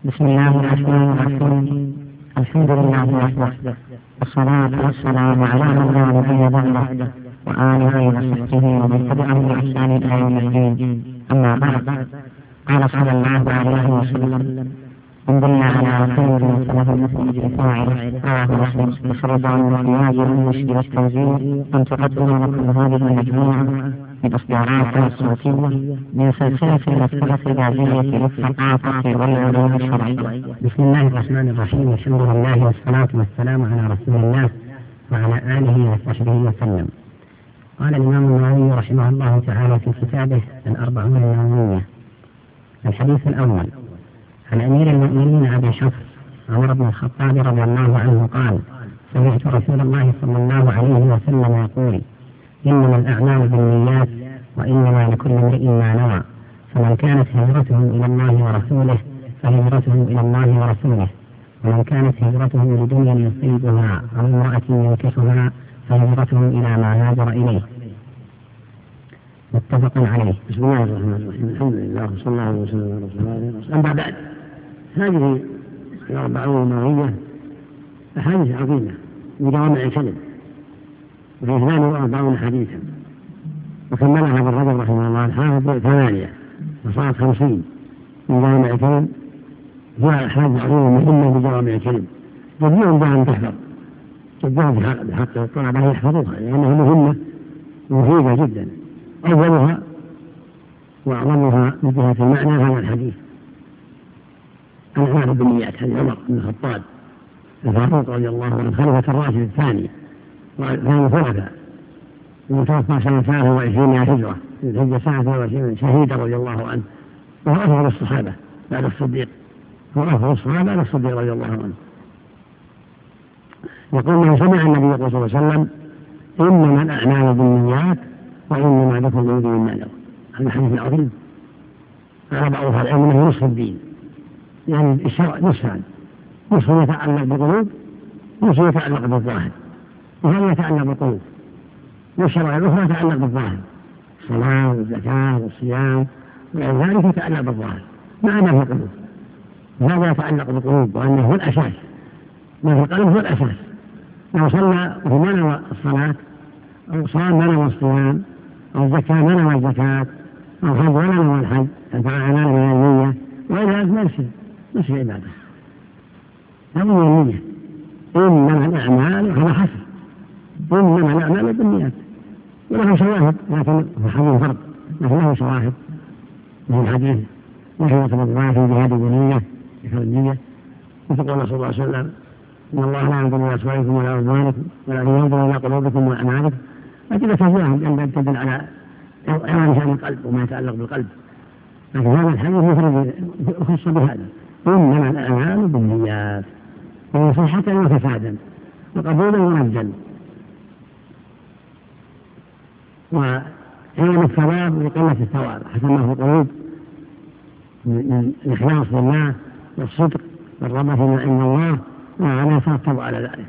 بسم الله الرحمن الرحيم. الحمد لله وحده، والصلاة والسلام على من لا نبي بعده، وآله وصحبه ومن تبعهم بإحسان إلى يوم الدين. أما بعد، قال صلى الله عليه وسلم: من دل على خير فله مثل فاعله. رواه مسلم. يشرب عن احتياج المسجد والتنزيل أن تقدم لكم هذه المجموعة من إصداراتها الصوتية من سلسلة المكتبة الإعجازية للثقافة والعلوم الشرعية. بسم الله الرحمن الرحيم. الحمد لله والصلاة والسلام على رسول الله وعلى آله وصحبه وسلم. قال الإمام النووي رحمه الله تعالى في كتابه الأربعون النووية: الحديث الأول: عن أمير المؤمنين أبي شفر عمر بن الخطاب رضي الله عنه قال: سمعت رسول الله صلى الله عليه وسلم يقول: إنما الأعمال بالنيات وإنما لكل امرئ ما نوى، فمن كانت هجرته إلى الله ورسوله فهجرته إلى الله ورسوله، ومن كانت هجرته لدنيا يصيبها أو امرأة ينكحها فهجرته إلى ما هاجر إليه. متفق عليه. بسم الله الرحمن الرحيم. الحمد لله وصلى الله وسلم على رسول الله. أما بعد، هذه الأربعون النووية أحاديث عظيمة بجوامع الكلم، وهي 42 حديثا، وكملها ابن رجب رحمه الله الحافظ 8، وصارت 50 من جوامع الكلم. فيها أحاديث عظيمة مهمة بجوامع الكلم، جميعهم بها تحفظ، جميعهم بحق الطلبة يحفظوها لأنها مهمة ومفيدة جدا. أولها وأعظمها من جهة المعنى هذا الحديث: الأعمال بالنيات. هذه عمر بن الخطاب الفاروق رضي الله عنه خليفة الراشد الثاني وثاني الخلفاء، ومتوفى سنة 23 هجرة، الهجرة سنة 23، شهيدا رضي الله عنه، وهو أفضل الصحابة بعد الصديق، هو أفضل الصحابة بعد الصديق رضي الله عنه. يقول: من سمع النبي صلى الله عليه وسلم: إنما الأعمال بالنيات وإنما لكل امرئ ما نوى. هذا حديث عظيم. قال بعض أهل العلم أنه نصف الدين، يعني الشرع نصفان: نصف يتعلق بالقلوب، نصف يتعلق بالظاهر. وهذا يتعلق بالقلوب، والشرع الأخرى يتعلق بالظاهر: الصلاة والزكاة والصيام وغير ذلك يتعلق بالظاهر مع ما في القلوب. وهذا يتعلق بالقلوب، وأنه هو الأساس، ما في القلب هو الأساس. لو صلى وما نوى الصلاة، أو صام ما نوى الصيام، أو زكى ما نوى الزكاة، أو حج ولا نوى الحج، فعل أعمال من النية وإلى ذلك ما يصير عبادة. هذه هي النية. إنما الأعمال، هذا حسن، إنما الأعمال بالنيات. وله شواهد، لكن في حديث فرق، لكن له شواهد من الحديث: نحن نتبع في جهاد النية ذكر النية، وتقول صلى الله عليه وسلم: إن الله لا ينظر إلى أصواتكم ولا أبصاركم ولكن ينظر إلى قلوبكم وأعمالكم. أجل تشواهد أن تدل على عوام شأن القلب وما يتعلق بالقلب، لكن هذا الحديث مفرد يخص بهذا: إنما الأعمال بالنيات، وصحة وفسادا وقبولا وردا، وعلم الثواب وقلة الثواب حسب ما في القلوب من الإخلاص لله والصدق والرغبة فيما عند الله، وعلى يترتب على ذلك.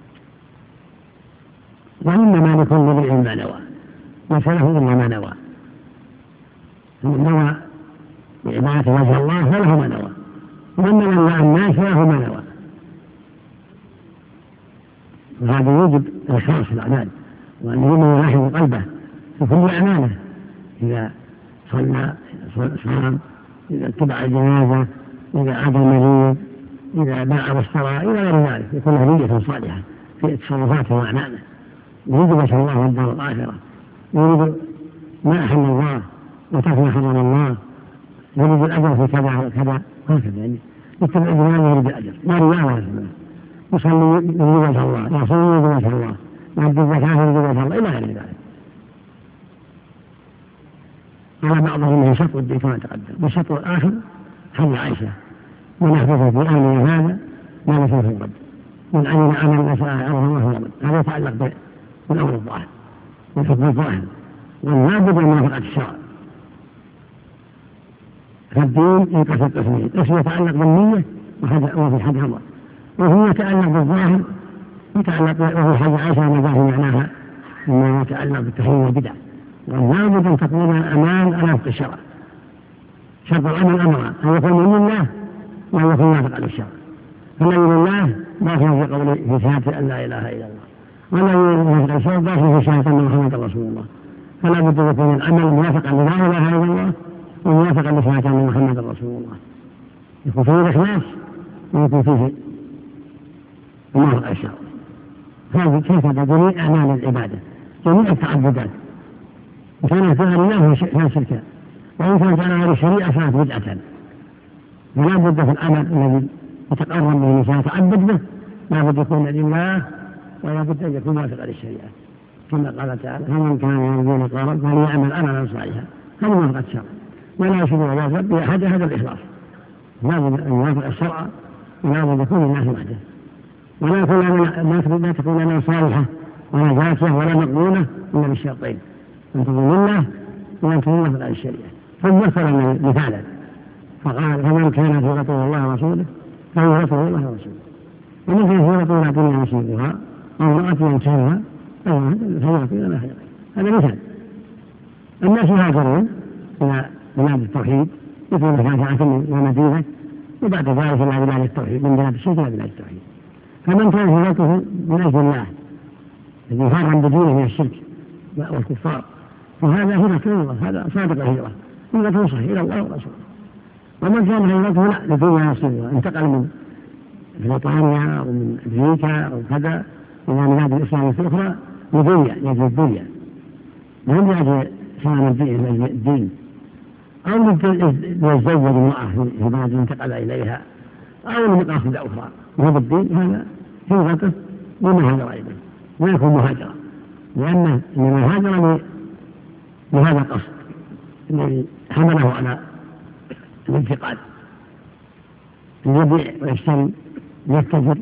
وإنما لكل امرئ ما نوى، ليس له إلا ما نوى. من نوى بعبادة وجه الله فله ما نوى، ومن نوى الناس فله ما نوى. وهذا يوجب الإخلاص في الأعمال، وأن يؤمن يلاحظ قلبه في كل أعماله، إذا صلى صام، إذا اتبع الجنازة، إذا عاد المريض، إذا باع واشترى، إلى غير ذلك، يكون نية صالحة في تصرفاته وأعماله، يريد وجه الله والدار الآخرة، يريد ما أحل الله وترك ما حرم الله، يريد الأجر في كذا وكذا وهكذا. يعني يتبع الجنازة يريد الأجر، لا رياء ولا سماء. يصلي يريد وجه الله، يصوم يريد وجه الله، يؤدي الزكاة يريد وجه الله، إلى غير ذلك. على بعضهم من شطر الدين كما تقدم، والشطر الآخر حج عائشة: من أحدث في أمرنا هذا ما ليس في الرد، من عمل عملا ليس عليه أمرنا فهو رد. هذا يتعلق بالأمر الظاهر والحكم الظاهر، ولا بد من موافقة الشرع. فالدين ينقسم قسمين: قسم يتعلق بالنية وفي الحج أمر، وهو يتعلق بالظاهر، وفي حج عائشة ما جاء في معناها مما يتعلق بالتحريم والبدع. ولا بد أن تكون الأمان على وفق الشرع. شرط الأمر أمران: أن يكون من الله وأن يكون موافقا للشرع. فالنبي لله داخل في قوله في شهادة أن لا إله إلا الله، والذي موافق للشرع داخل في شهادة أن محمدا رسول الله. فلا بد أن يكون العمل موافقا للا إله إلا الله وموافقا لشهادة أن محمدا رسول الله، يكون فيه الإخلاص ويكون فيه الموافقة للشرع. هذه كيف جميع أعمال العبادة، جميع التعبدات إن كانت فيها لله فلا شركا، وإن كانت على غير الشريعة فلا بدعة. فلا بد في العمل الذي يتقرب به الإنسان يتعبد به لا بد يكون لله ولا بد أن يكون موافقا للشريعة، كما قال تعالى: فمن كان يرجو لقاء ربه فليعمل عملا صالحا. هذا موافقة الشرع، ولا يشرك عباد ربه أحد. هذا الإخلاص، لا بد أن يوافق الشرع ولا بد يكون لله وحده، ولا تكون لنا صالحة ولا زاكية ولا مقبولة إلا بالشرطين: أن تكون لله وأن تكون موافقة للشريعة. ثم مثل مثالا فقال: فمن كان هجرته الله ورسوله فهجرته الله ورسوله، ومن كان هجرته إلى دنيا يصيبها أو امرأة ينكحها فهجرته إلى ما هاجر. هذا مثال. الناس يهاجرون إلى بلاد التوحيد مثل مكة ومدينة، وبعد ذلك إلى بلاد التوحيد، من بلاد الشرك إلى بلاد التوحيد. فمن كان هجرته من أجل الله الذي هاجر بدينه من الشرك والكفار فهذا هجرة الله، هذا صادق الهجرة، هجرة صحيح إلى الله ورسوله. ومن كان هجرته لا لدنيا يصيبها، انتقل من بريطانيا أو من أمريكا أو كذا إلى بلاد الإسلام الأخرى لدنيا، لأجل الدنيا، وهم لأجل سلام الدين، أو ليتزوج امرأة في بلد انتقل إليها، أو لمقاصد أخرى وهذا الدين، هذا هجرته وما هاجر إليه ويكون مهاجرا، لأنه إنما هاجر لهذا القصد الذي حمله على الانتقال، يبيع ويشتري يتجر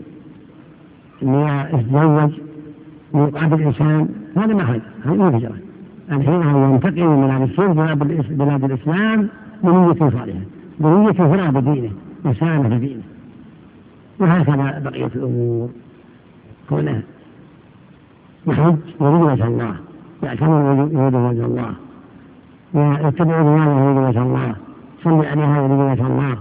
يتزوج ويقابل الإنسان، هذا ما هاجر، هذه هجرة. الهجرة ينتقل من بلاد الشرك بلاد الإسلام بنية صالحة، بنية فرع بدينه وسالم بدينه. وهكذا بقية الأمور، كونه يحج يريد وجه الله، يعتمر يريد وجه الله، ويتبع رياضه يريد وجه الله، صلي عليها يريد وجه الله،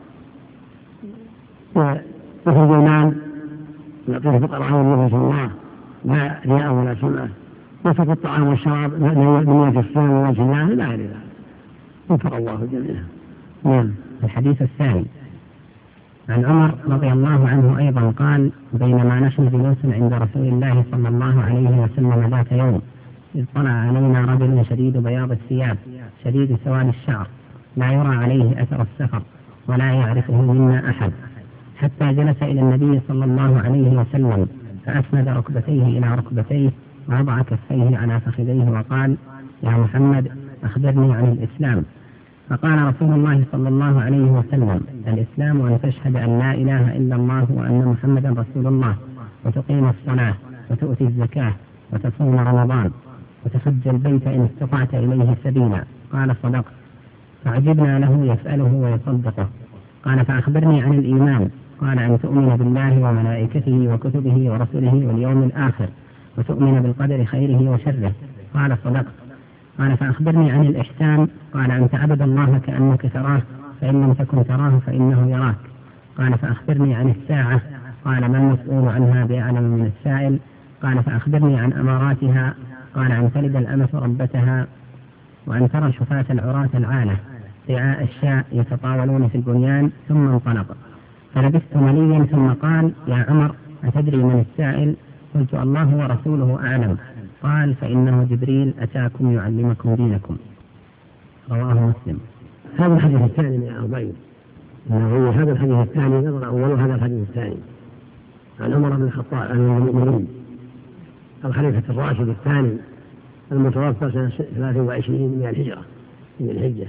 ويخرج المال ويعطيه الفقراء يريد وجه الله لا رياء ولا سمعة، ويترك الطعام والشراب بنية الصيام ووجه الله إلى غير ذلك. وفق الله جميعا. نعم. الحديث الثاني عن عمر رضي الله عنه أيضا قال: بينما نحن جلوس عند رسول الله صلى الله عليه وسلم ذات يوم إذ طلع علينا رجل شديد بياض الثياب شديد سواد الشعر لا يرى عليه أثر السفر ولا يعرفه منا أحد، حتى جلس إلى النبي صلى الله عليه وسلم فأسند ركبتيه إلى ركبتيه ووضع كفيه على فخذيه وقال: يا محمد أخبرني عن الإسلام. فقال رسول الله صلى الله عليه وسلم: الإسلام أن تشهد أن لا إله إلا الله وأن محمدا رسول الله، وتقيم الصلاة، وتؤتي الزكاة، وتصوم رمضان، وتحج البيت إن استطعت إليه سبيلا. قال: صدقت. فعجبنا له يسأله ويصدقه. قال: فأخبرني عن الإيمان. قال: أن تؤمن بالله وملائكته وكتبه ورسله واليوم الآخر، وتؤمن بالقدر خيره وشره. قال: صدقت. قال: فأخبرني عن الإحسان. قال: أن تعبد الله كأنك تراه فإن لم تكن تراه فإنه يراك. قال: فأخبرني عن الساعة. قال: ما المسؤول عنها بأعلم من السائل. قال: فأخبرني عن أماراتها. قال: أن تلد الأمة ربتها، وأن ترى الحفاة العراة العالة رعاء الشاء يتطاولون في البنيان. ثم انطلق. فلبثت مليا ثم قال: يا عمر أتدري من السائل؟ قلت: الله ورسوله أعلم. قال: فإنه جبريل أتاكم يعلمكم دينكم. رواه مسلم. هذا الحديث الثاني من 40. هذا الحديث الثاني نظر أول هذا الحديث الثاني عن عمر بن الخطاب عن المؤمنين الخليفة الراشد الثاني المتوفى سنة 23 من الهجرة من الحجة.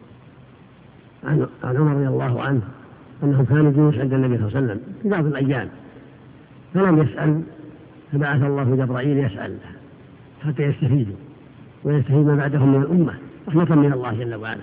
عن عمر رضي الله عنه أنه كان جلوس عند النبي صلى الله عليه وسلم في بعض الأيام فلم يسأل، فبعث الله جبرائيل يسأل حتى يستفيدوا ويستفيد ما بعدهم من الأمة رحمة من الله جل وعلا.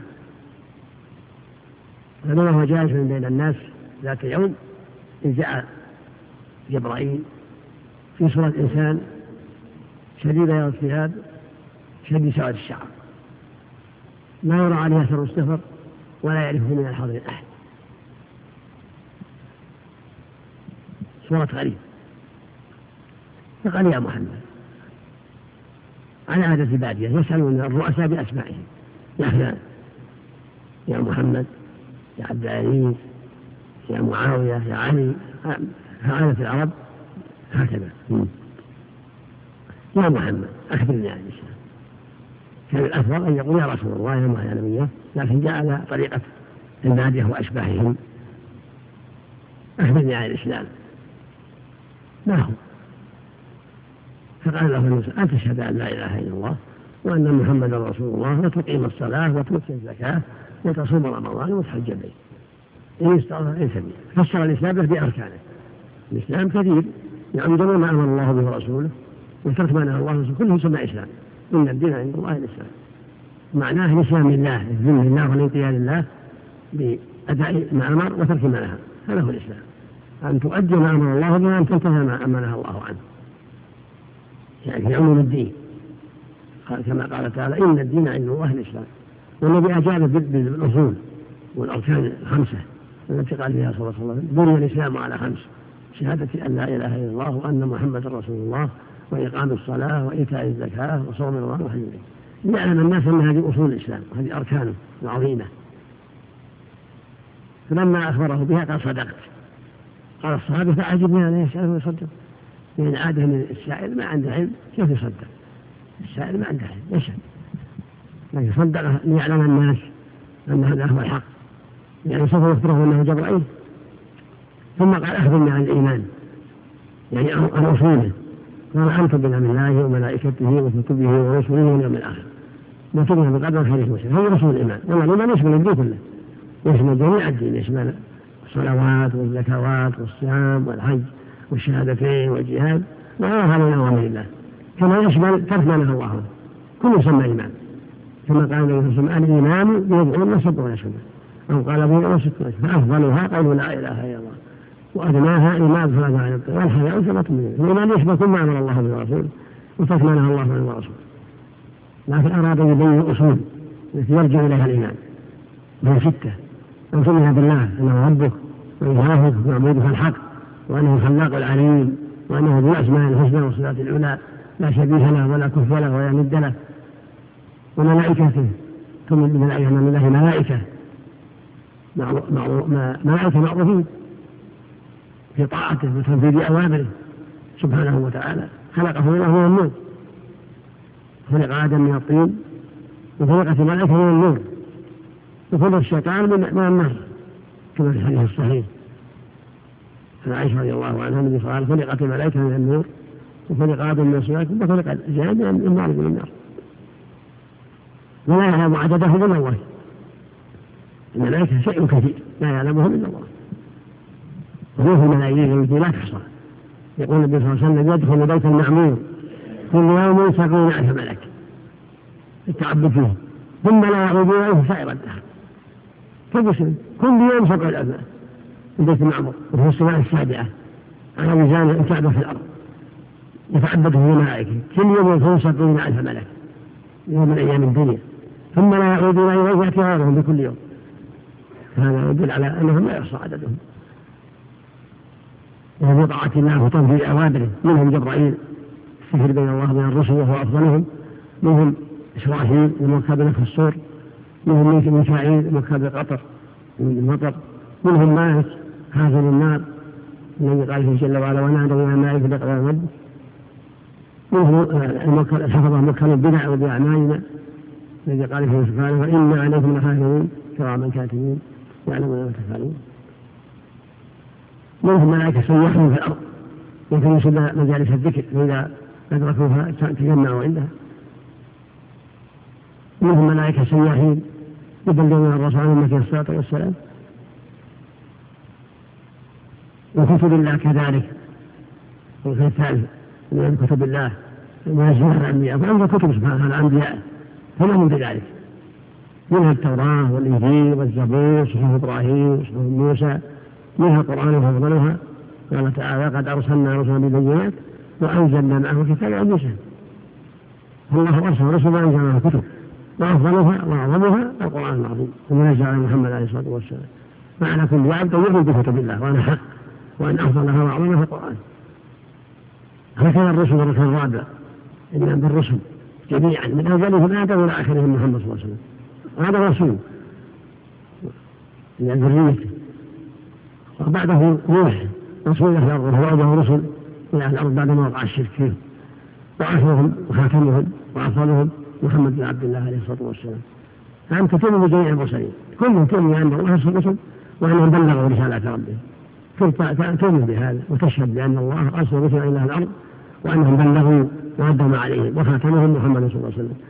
فلما هو جالس من بين الناس ذات يوم إذ جاء جبرائيل في صورة إنسان شديد بياض الثياب شديد سواد الشعر لا يرى عليه أثر السفر ولا يعرفه من الحاضر أحد. صورة غريب، فقال يا محمد، على عادة البادية يسألون الرؤساء بأسمائهم، يا فلان، يا محمد، يا عبد العزيز، يا معاوية، يا علي، فعادة العرب هكذا. يا محمد أخبرني عن الإسلام. كان الأفضل أن يقول يا رسول الله يا نبيه، لكن جاء على طريقة البادية وأشباههم، أخبرني عن الإسلام. ما هو؟ فقال له موسى أن تشهد أن لا إله إلا الله وأن محمدا رسول الله وتقيم الصلاة وتؤتي الزكاة وتصوم رمضان وتحج البيت إن استطعت إليه سبيلا. فسر الإسلام بأركانه. الإسلام كثير، يعمدون ما أمر الله به ورسوله وترك ما نهى الله عنه، كله يسمى إسلام. إن الدين عند الله الإسلام، معناه الإسلام لله، الذل لله والانقياد لله بأداء ما أمر وترك ما نهى. هذا هو الإسلام، أن تؤدي ما أمر الله به وأن تنتهي ما نهى الله عنه، يعني في عموم الدين. كما قال تعالى إن الدين عند الله الإسلام. والنبي أجاب بالأصول والأركان الخمسة التي قال فيها صلى الله عليه وسلم بني الإسلام على 5: شهادة أن لا إله إلا الله وأن محمد رسول الله وإقام الصلاة وإيتاء الزكاة وصوم رمضان وحج البيت. ليعلم الناس أن هذه أصول الإسلام وهذه أركانه العظيمة. فلما أخبره بها قال صدقت. قال الصحابة فعجبنا أن يسأله ويصدق، لأن عادة من السائل ما عنده علم كيف يصدق؟ السائل ما عنده علم يشهد، لكن صدق ليعلم الناس أن هذا هو الحق، يعني سوف يخبره أنه جبرائيل. ثم قال أخبرني عن الإيمان، يعني عن أصوله. قال أن تؤمن بالله وملائكته وكتبه ورسله واليوم الآخر وتؤمن بقدر خيره وشره. هذا رسول الإيمان. والإيمان يشمل الدين كله، يشمل جميع الدين، يشمل الصلوات والزكوات والصيام والحج والشهادتين والجهاد وغيرها من أوامر الله، كما يشمل ترك ما نهى الله عنه، كل يسمى إيمان. كما قال النبي صلى الله عليه وسلم الإيمان بضع وسبعون شعبة، أو قال بضع وستون، فأفضلها قول لا إله إلا الله وأدناها إيمان فلا عن الطيب والحياء ثبات منه. الإيمان يشمل كل ما أمر الله به ورسوله وترك ما نهى الله عنه ورسوله، لكن أراد أن يبين الأصول التي يرجع إليها الإيمان من 6: أن تؤمن بالله أنه ربك وإلهك ومعبودك الحق، وأنه الخلاق العليم، وأنه ذو الأسماء الحسنى والصفات العلى لا شبيه له ولا كفء له ولا ند له. وملائكته تؤمن بالملائكة من الله ملائكة ملائكة معروفين في طاعته وتنفيذ أوامره سبحانه وتعالى. خلقه الله من النور، خلق آدم من الطين، وخلقت الملائكة من النور، وخلق الشيطان من النار كما في الحديث الصحيح عن عائشة رضي الله عنها النبي صلى الله عليه وسلم خلقت الملائكة من النور وخلق آدم من الصلاة وخلق الجان من النار من النار. ولا يعلم عددهم إلا الله. الملائكة شيء كثير لا يعلمهم إلا الله، وفيه الملايين التي لا تحصى. يقول النبي صلى الله عليه وسلم يدخل بيت المعمور كل يوم 70,000 ملك التعبد فيه، ثم لا يعودون إليه سائر الدهر. كل يوم 70,000 ملك البيت المعمور، وفي السماء السابعة على ميزان الكعبة في الأرض يتعبد فيه الملائكة كل يوم يدخل 70,000 ملك يوم من أيام الدنيا، ثم لا يعودون إليه يأتي غيرهم بكل يوم. هذا يدل على أنهم لا يحصى عددهم، وهم بطاعة الله وتنفيذ أوامره. منهم جبرائيل السفير بين الله وبين الرسل وهو أفضلهم، منهم إسرافيل الموكل بنفخ الصور، منهم ميكائيل الموكل بالقطر من المطر، منهم مالك حافظ النار الذي قال فيه جل وعلا ونادوا يا مالك لقد ربك، منهم الحفظة الموكل بالبدع وبأعمالنا الذي قال فيه سبحانه وإن عليكم لحافظين كراما كاتبين يعلمون ما تفعلون. منهم ملائكة سياحون في الأرض يجلسون مجالس الذكر فإذا أدركوها تجمعوا عندها. منهم ملائكة سياحين يبلغون الرسول عن أمته الصلاة والسلام. وكتب الله كذلك، والخير الثالث من كتب الله ويزورها الأنبياء، فأنت كتب سبحانه الأنبياء فما من ذلك، منها التوراة والإنجيل والزبور صحف إبراهيم وصحف موسى، منها القرآن وفضلها. قال تعالى قد أرسلنا رسلا بالبينات وأنزلنا معه كتابا موسى. الله أرسل رسلا وأنزل معه كتب، وأفضلها وأعظمها القرآن العظيم المنزل على محمد عليه الصلاة والسلام. معنى كل عبد يؤمن بكتب الله وأنا حق وأن أفضلها وأعظمها القرآن. هكذا الرسل الركن الرابع إن بالرسل جميعا من أولهم آدم إلى آخرهم محمد صلى الله عليه وسلم، هذا رسول من ذريته. وبعده نوح رسول إلى الأرض، وبعده رسل إلى الأرض بعدما وقع الشرك فيهم، وآخرهم وخاتمهم وأفضلهم محمد بن عبد الله عليه الصلاة والسلام. فأنت تؤمن بجميع المرسلين كلهم، تؤمن بأن الله أرسل الرسل وأنهم بلغوا رسالة ربهم، تؤمن بهذا وتشهد بأن الله أرسل رسلا إلى أهل الأرض وأنهم بلغوا وأدوا ما عليهم، وخاتمهم محمد صلى الله عليه وسلم.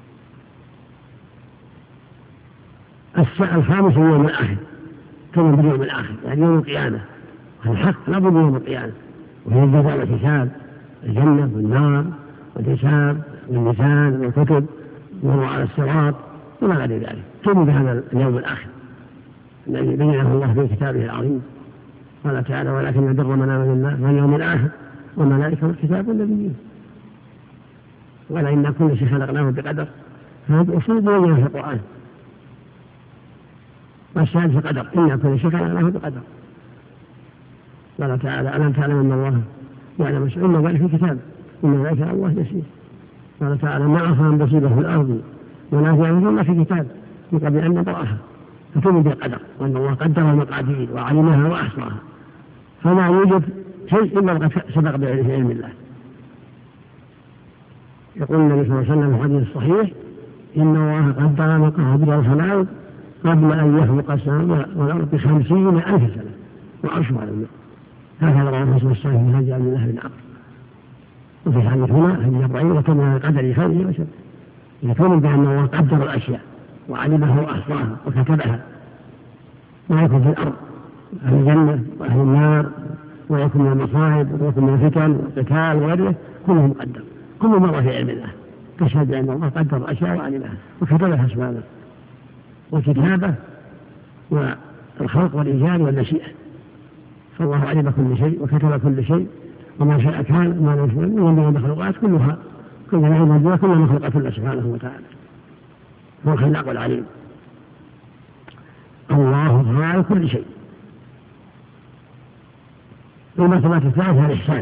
الخامس هو يوم الآخر، تؤمن باليوم الآخر يعني يوم القيامة، الحق لابد من يوم القيامة، وهي الجزاء والحساب، الجنة والنار والحساب والميزان والكتب والمرور على الصراط وما غير ذلك. تؤمن بهذا اليوم الآخر الذي بينه الله في كتابه العظيم. قال تعالى: ولكن يبر من آمن بالله واليوم الآخر والملائكة والكتاب والنبيين. ولا إن كل شيء خلقناه بقدر، هذا أصول بينها في القرآن. والشاهد في قدر، إن كل شيء خلقناه بقدر. قال تعالى: ألم تعلم أن الله يعلم شيئا إن ذلك في كتاب إن ذلك على الله يسير. قال تعالى: ما أصاب مصيبة في الأرض ولا في أنفسهم إلا في كتاب من قبل أن نبرأها. فتؤمن بالقدر وأن الله قدر المقادير وعلمها وأحصاها، فما يوجد شيء إلا وقد سبق بعلم الله. يقول النبي صلى الله عليه وسلم في الحديث الصحيح: إن الله قدر مقادير الخلائق قبل أن يخلق السماء والأرض ب50,000 سنة وعرشه على الماء. هكذا رواه مسلم الصحيح من حديث عبد الله بن عمرو. وفي الحديث هنا حديث إبراهيم: وتؤمن بالقدر خيره وشره. يقول بأن الله قدر الأشياء وعلمها وأحصاها وكتبها، ما يكون في الأرض أهل الجنة وأهل النار، ويكون من المصائب ويكون من الفتن والقتال وغيره، كله مقدر، كل مرة في علم الله. تشهد بأن الله قدر الأشياء وعلمها وكتبها سبحانه، والكتابة والخلق والإيجاد والمشيئة. فالله علم كل شيء وكتب كل شيء، وما شاء كان وما لم يشاء، ومن المخلوقات كلها كلها موجودة، كل مخلوقات الله سبحانه وتعالى. هو الخلاق والعليم. الله خالق كل شيء. والمرتبة الثالثة الإحسان،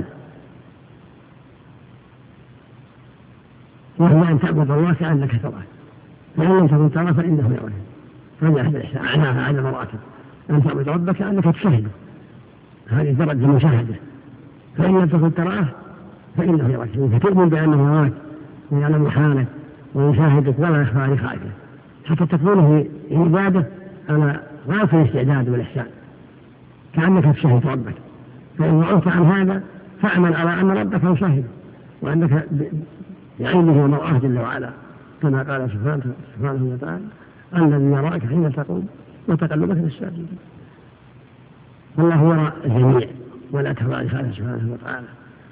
وهي أن تعبد الله كأنك تراه، فإن لم تكن تراه فإنه يراك. هذا أحد الإحسان، أعلاها على مراتب، أن تعبد ربك كأنك تشاهده، هذه درجة المشاهدة. فإن لم تكن تراه فإنه يراك، فتؤمن بأنه يراك ويعلم حالك ويشاهدك ولا يخفى عليك خائفه، حتى تكون في عبادة على غاية الاستعداد والإحسان، كأنك تشاهد ربك. فإن وعدت عن هذا فأعمل على أن ربك يشاهد، وأنك بعينه ومرآه جل وعلا، كما قال سبحانه وتعالى: الذي يراك حين تقوم وتقلبك في الساجدين. والله يرى الجميع ولا تخفى عليه خائفه سبحانه وتعالى.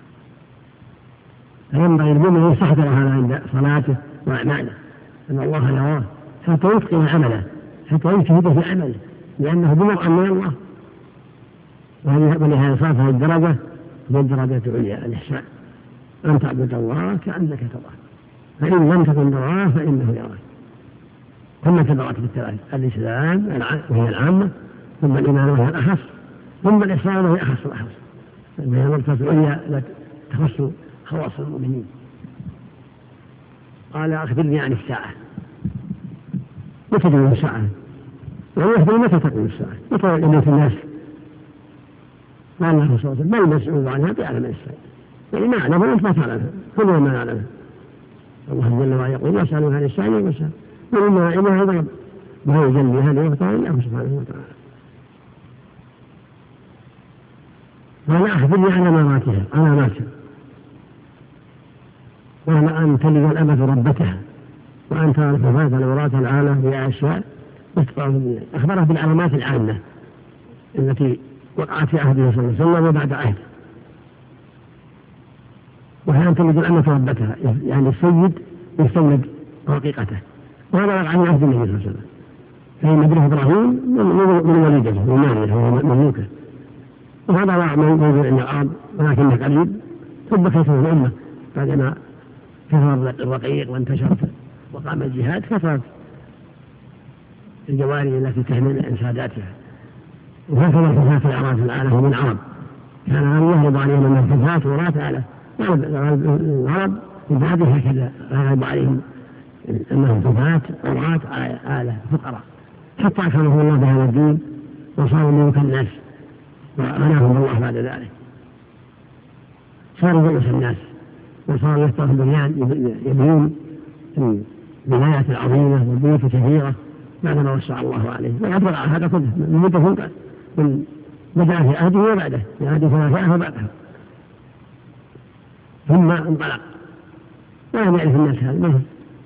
فينبغي المؤمن أن يستحضر هذا عند صلاته وأعماله، أن الله يراه حتى يتقن عمله، حتى يجتهد في عمله، لأنه بمرء من الله. ولهذا صارت هذه الدرجة هي الدرجة العليا، الإحسان، أن تعبد الله كأنك تراه، فإن لم تكن تراه فإنه يراك. ثم المراتب الثلاث: الإسلام وهي العامة، ثم الإيمان وهي الأخص، ثم الإحسان وهي أخص الأخص. وهي المرتبة العليا التي تخص خواص المؤمنين. قال: أخبرني عن الساعة. متى تقوم الساعة؟ ويخبر متى تقوم الساعة؟ متى يموت الناس؟ قال الله صلى الله عليه وسلم: ما المسؤول عنها بأعلم من السائل. يعني ما أعلم وأنت ما تعلمها، كلنا ما نعلمها. الله جل وعلا يقول: يسألون عن الساعة والساعة، وإنما علمها غيب ما يجليها لوقتها إلا هو سبحانه وتعالى. قال: أخبرني عن علاماتها، وهو أن تلد الأمة ربتها، وأن تعرف هذا الوراة العالة بأشياء تتبع في الدنيا. أخبره بالعلامات العامة التي وقعت في عهده صلى الله عليه وسلم وبعد عهده، وهي أن تلد الأمة ربتها، يعني السيد يستولد رقيقته، وهذا وقع في عهد النبي صلى الله عليه وسلم. فإن ابنه إبراهيم من وليدته وماليه ومملوكه، وهذا وقع موضوع النعام، ولكنه قريب. ثم كثرة الأمة بعدما كثر الرقيق وانتشرت وقام الجهاد، كثرت الجواري التي تحمل عن ساداتها، وهكذا كثرت الأعراف العالم من عرب كان يهرب عليهم المنفذات وراء آلة. العرب في بعض هكذا غلب عليهم المنفذات وراء آلة فقراء، حتى أكرمهم الله بهذا الدين وصاروا ملوك الناس وأغناهم الله بعد ذلك، صاروا رؤوس الناس وصاروا يفتحوا يبنون البنايات العظيمة والبيوت الكثيرة بعدما وسع الله عليه. ويعبر عن هذا كله من مدة من بدأ في عهده وبعده، في عهد خلفائه وبعده، ثم انطلق ولم يعرف الناس هذا منه.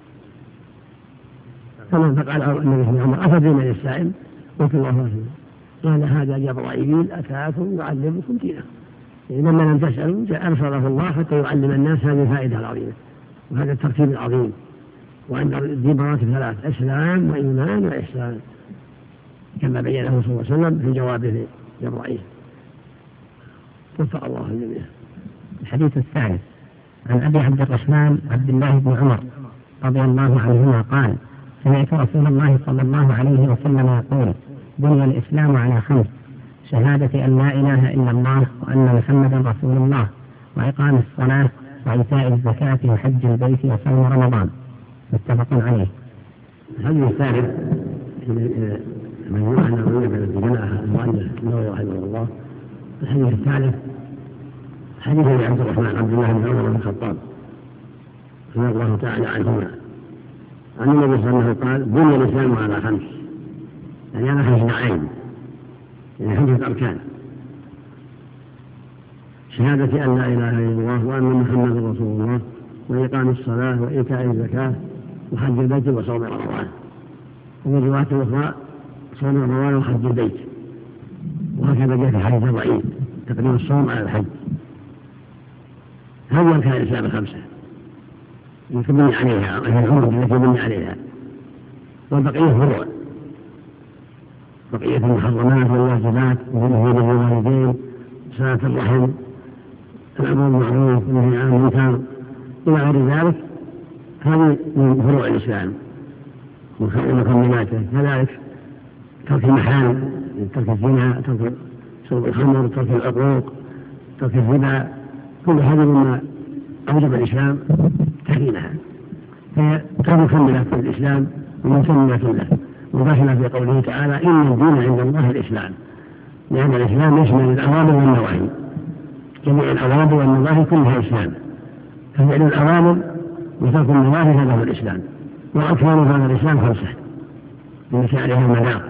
كما فقال النبي صلى الله عليه وسلم: أتدري من السائل؟ قلت الله ورسوله. قال: هذا جبرائيل أتاكم يعلمكم دينكم. لما لم تسألوا أرسله الله حتى يعلم الناس هذه الفائدة العظيمة وهذا الترتيب العظيم، وأن الدين مراتب ثلاث: إسلام وإيمان وإحسان، كما بينه صلى الله عليه وسلم في جوابه لجبرائيل. وفق الله الجميع. الحديث الثالث عن أبي عبد الرحمن عبد الله بن عمر رضي الله عنهما قال: سمعت رسول الله صلى الله عليه وسلم يقول: بني الإسلام على 5: شهادة أن لا إله إلا الله وأن محمدا رسول الله، وإقام الصلاة، وإيتاء الزكاة، وحج البيت، وصوم رمضان. متفق عليه. الحديث الثالث من معنى الرؤية التي جمعها المؤلف النووي رحمه الله. الحديث الثالث حديث ابي عبد الرحمن عبد الله بن عمر بن الخطاب رضي الله تعالى عنهما عن النبي صلى الله عليه وسلم قال: بني الإسلام على 5، يعني على 5 نوعين، يعني 5 أركان: شهادة أن لا إله إلا الله وأن محمدا رسول الله، وإقام الصلاة، وإيتاء الزكاة، وحج البيت، وصوم رمضان. وفي رواية أخرى: صوم رمضان وحج البيت. وهكذا جاء في حديث ضعيف تقديم الصوم على الحج. هذه أركان الإسلام 5 التي بني عليها، العمر التي بني عليها، والبقية فروع، بقية المحرمات والواجبات والمهور والوالدين، صلاة الرحم، الأمر بالمعروف والنهي عن المنكر إلى غير ذلك. هذه من فروع الإسلام ومكملاته. كذلك ترك المحارم، ترك الزنا، ترك شرب الخمر، ترك العقوق، ترك الربا، كل هذه مما أوجب الإسلام تحريمها. فهي مكملة في الإسلام ومكملة له، وداخلة في قوله تعالى: إن الدين عند الله الإسلام، لأن الإسلام يشمل الأوامر والنواهي، جميع الأوامر والنواهي كلها إسلام. ففعل الأوامر وترك النواهي هذا هو الإسلام. وأركان هذا الإسلام 5 التي عليها المناط.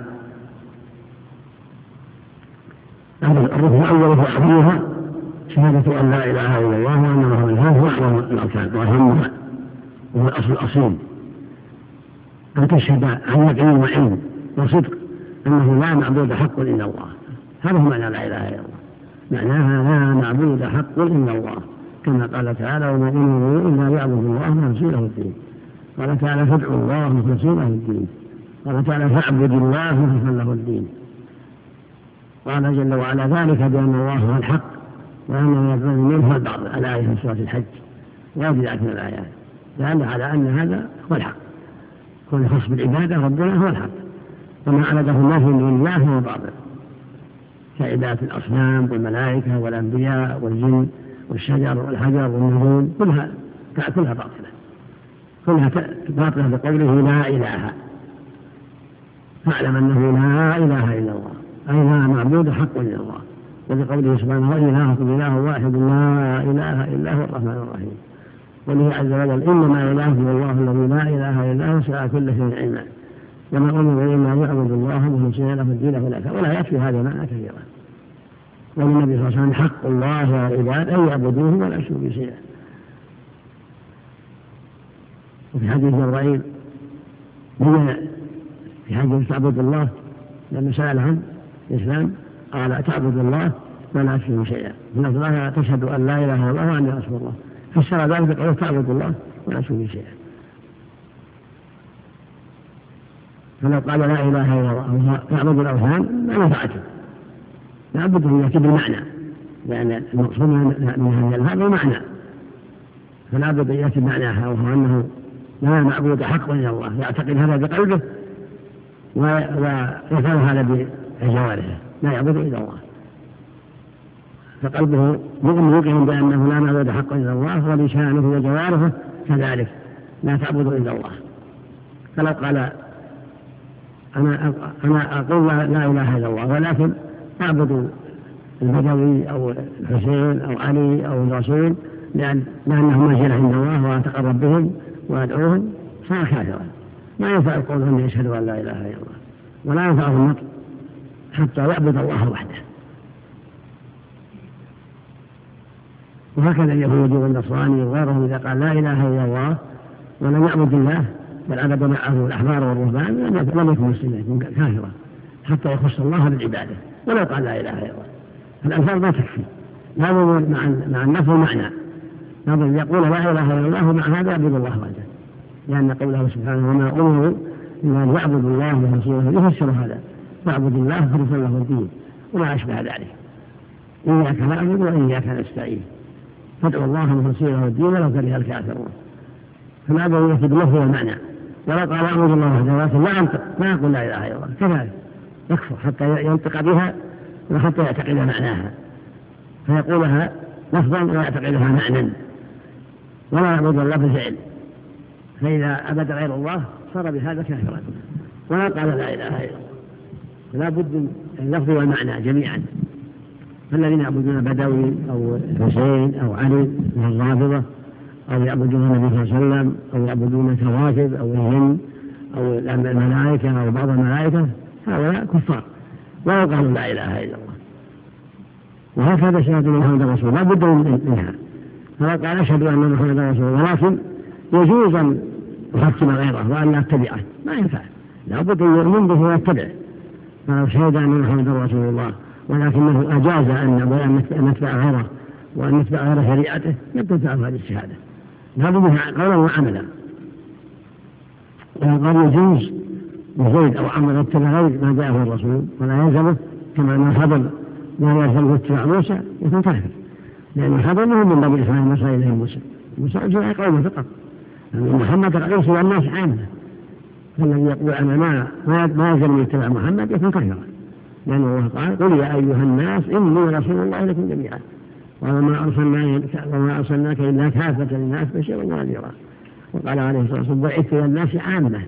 الركن الأول وأعظمها شهادة أن لا إله إلا الله وأن محمدا رسول الله، هو أعظم الأركان وأهمها، وهو الأصل الأصيل. أن تشهد عن يقين وعلم وصدق أنه لا معبود حق إلا الله. هذا هو معنى لا إله إلا الله، معناها لا معبود حق إلا الله، كما قال تعالى: وما أمروا إلا ليعبدوا الله مخلصين له الدين. قال تعالى: فادعوا الله مخلصين له الدين. قال تعالى: فاعبد الله مخلصا له الدين. قال جل وعلا: ذلك بأن الله هو الحق وأنه يبغض منه البعض. الآية في سورة الحج وغير ذلك من الآيات دل على أن هذا هو الحق، كل خاص بالعبادة ربنا هو الحق، وما عبده الناس من دون الله هو باطل، كعبادة الأصنام والملائكة والأنبياء والجن والشجر والحجر والنجوم، كلها باطلة، كلها باطلة بقوله لا إله. فاعلم أنه لا إله إلا الله، أي لا معبود حق إلا الله. وبقوله سبحانه: وإلهكم إله واحد لا إله إلا هو الرحمن الرحيم. وله عز وجل: إنما إلهكم الله الذي لا إله إلا هو وسع كل شيء علما. وما أمروا إلا ليعبدوا الله مخلصين له الدين ولا يكفي هذا معنى كثيرا. والنبي صلى الله عليه وسلم: حق الله على العباد أن يعبدوه ولا يشركوا به شيئا. وفي حديث جبرائيل في حديث تعبد الله لما سأل عن الإسلام قال: تعبد الله ولا تشرك به شيئا. من الله تشهد أن لا إله إلا الله وأني رسول الله. فسر ذلك بقوله: تعبد الله ولا تشرك به شيئا. فلو قال لا إله إلا الله تعبد الأوثان ما نفعته، لابد يأتي بالمعنى، لأن المقصود من هذا الألفاظ معنى، فلا بد يأتي معناها، وهو أنه لا معبود حق إلا الله، يعتقد هذا بقلبه ويفعل هذا بجوارحه، لا يعبد إلا الله. فقلبه موقن بأنه لا معبود حقا إلا الله، ولسانه وجوارحه كذلك لا تعبد إلا الله. فلو قال أنا أقول لا إله إلا الله ولكن أعبد البدوي أو الحسين أو علي أو الرسول لأنهم منزلة عند الله وأتقرب بهم وأدعوهم، صار كافرا. ما ينفع القول أن يشهدوا أن لا إله إلا الله، ولا ينفعه النطق حتى يعبد الله وحده. وهكذا اليهود والنصراني وغيرهم إذا قال لا إله إلا الله ولم يعبد الله بل عبد معه الأحبار والرهبان لم يكن مسلما، يكون كافرا حتى يخص الله بالعبادة ولو قال لا إله إلا الله. الألفاظ ما تكفي، لازم مع النفي معنى، لازم يقول لا إله إلا الله ومع هذا يعبد الله وحده، لأن قوله سبحانه وما أمروا إلا أن يعبدوا الله ورسوله يفسر هذا، يعبد الله خلصا له الدين وما أشبه ذلك. إياك نعبد وإياك نستعين، فادعوا الله ورسوله الدين ولو كره الكافرون. فماذا يأتي باللفظ والمعنى، ولا قال أعبد الله وحده ولكن لا يقول لا إله إلا الله كذلك يكفر حتى ينطق بها وحتى يعتقد معناها، فيقولها لفظا ويعتقدها معنى، ولا يعبد الله بالفعل. فإذا عبد غير الله صار بهذا كافرا ولا قال لا إله إلا الله. فلا بد من اللفظ والمعنى جميعا. فالذين يعبدون بدوي أو حسين أو علي من الرافضة، أو يعبدون النبي صلى الله عليه وسلم، أو يعبدون كواكب أو الجن أو الملائكة أو بعض الملائكة، هؤلاء كفار ولا قالوا لا إله إلا الله. وهكذا شهادة محمد رسول لا بد منها. فلا قال أشهد أن محمد رسول، ولكن يجوز أن يحكم غيره وأن لا أتبعه، ما ينفع، لا بد أن يؤمن به ويتبعه. فلو شهد أن محمد رسول الله ولكنه أجاز أن نتبع غيره وأن نتبع غير شريعته، لم تنفعه هذه الشهادة، لا بد منها قولا وعملا. وقال يجوز لزيد أو عمر يتبع غير ما جاءه الرسول ولا يلزمه، كما أن الخبر لا يلزمه اتباع موسى، يكون كافر، لأن الخبر مهم من بني إسرائيل موسى إليه موسى جاء قومه فقط، محمد يرسل الناس عامة. فالذي يقول أنا ما يلزمني اتباع محمد يكون كافرا، لأن الله قال قل يا أيها الناس إني رسول الله إليكم جميعا وما أرسلناك إلا كافة للناس بشيرا ونذيرا. وقال عليه الصلاة والسلام بعثت إلى الناس عامة.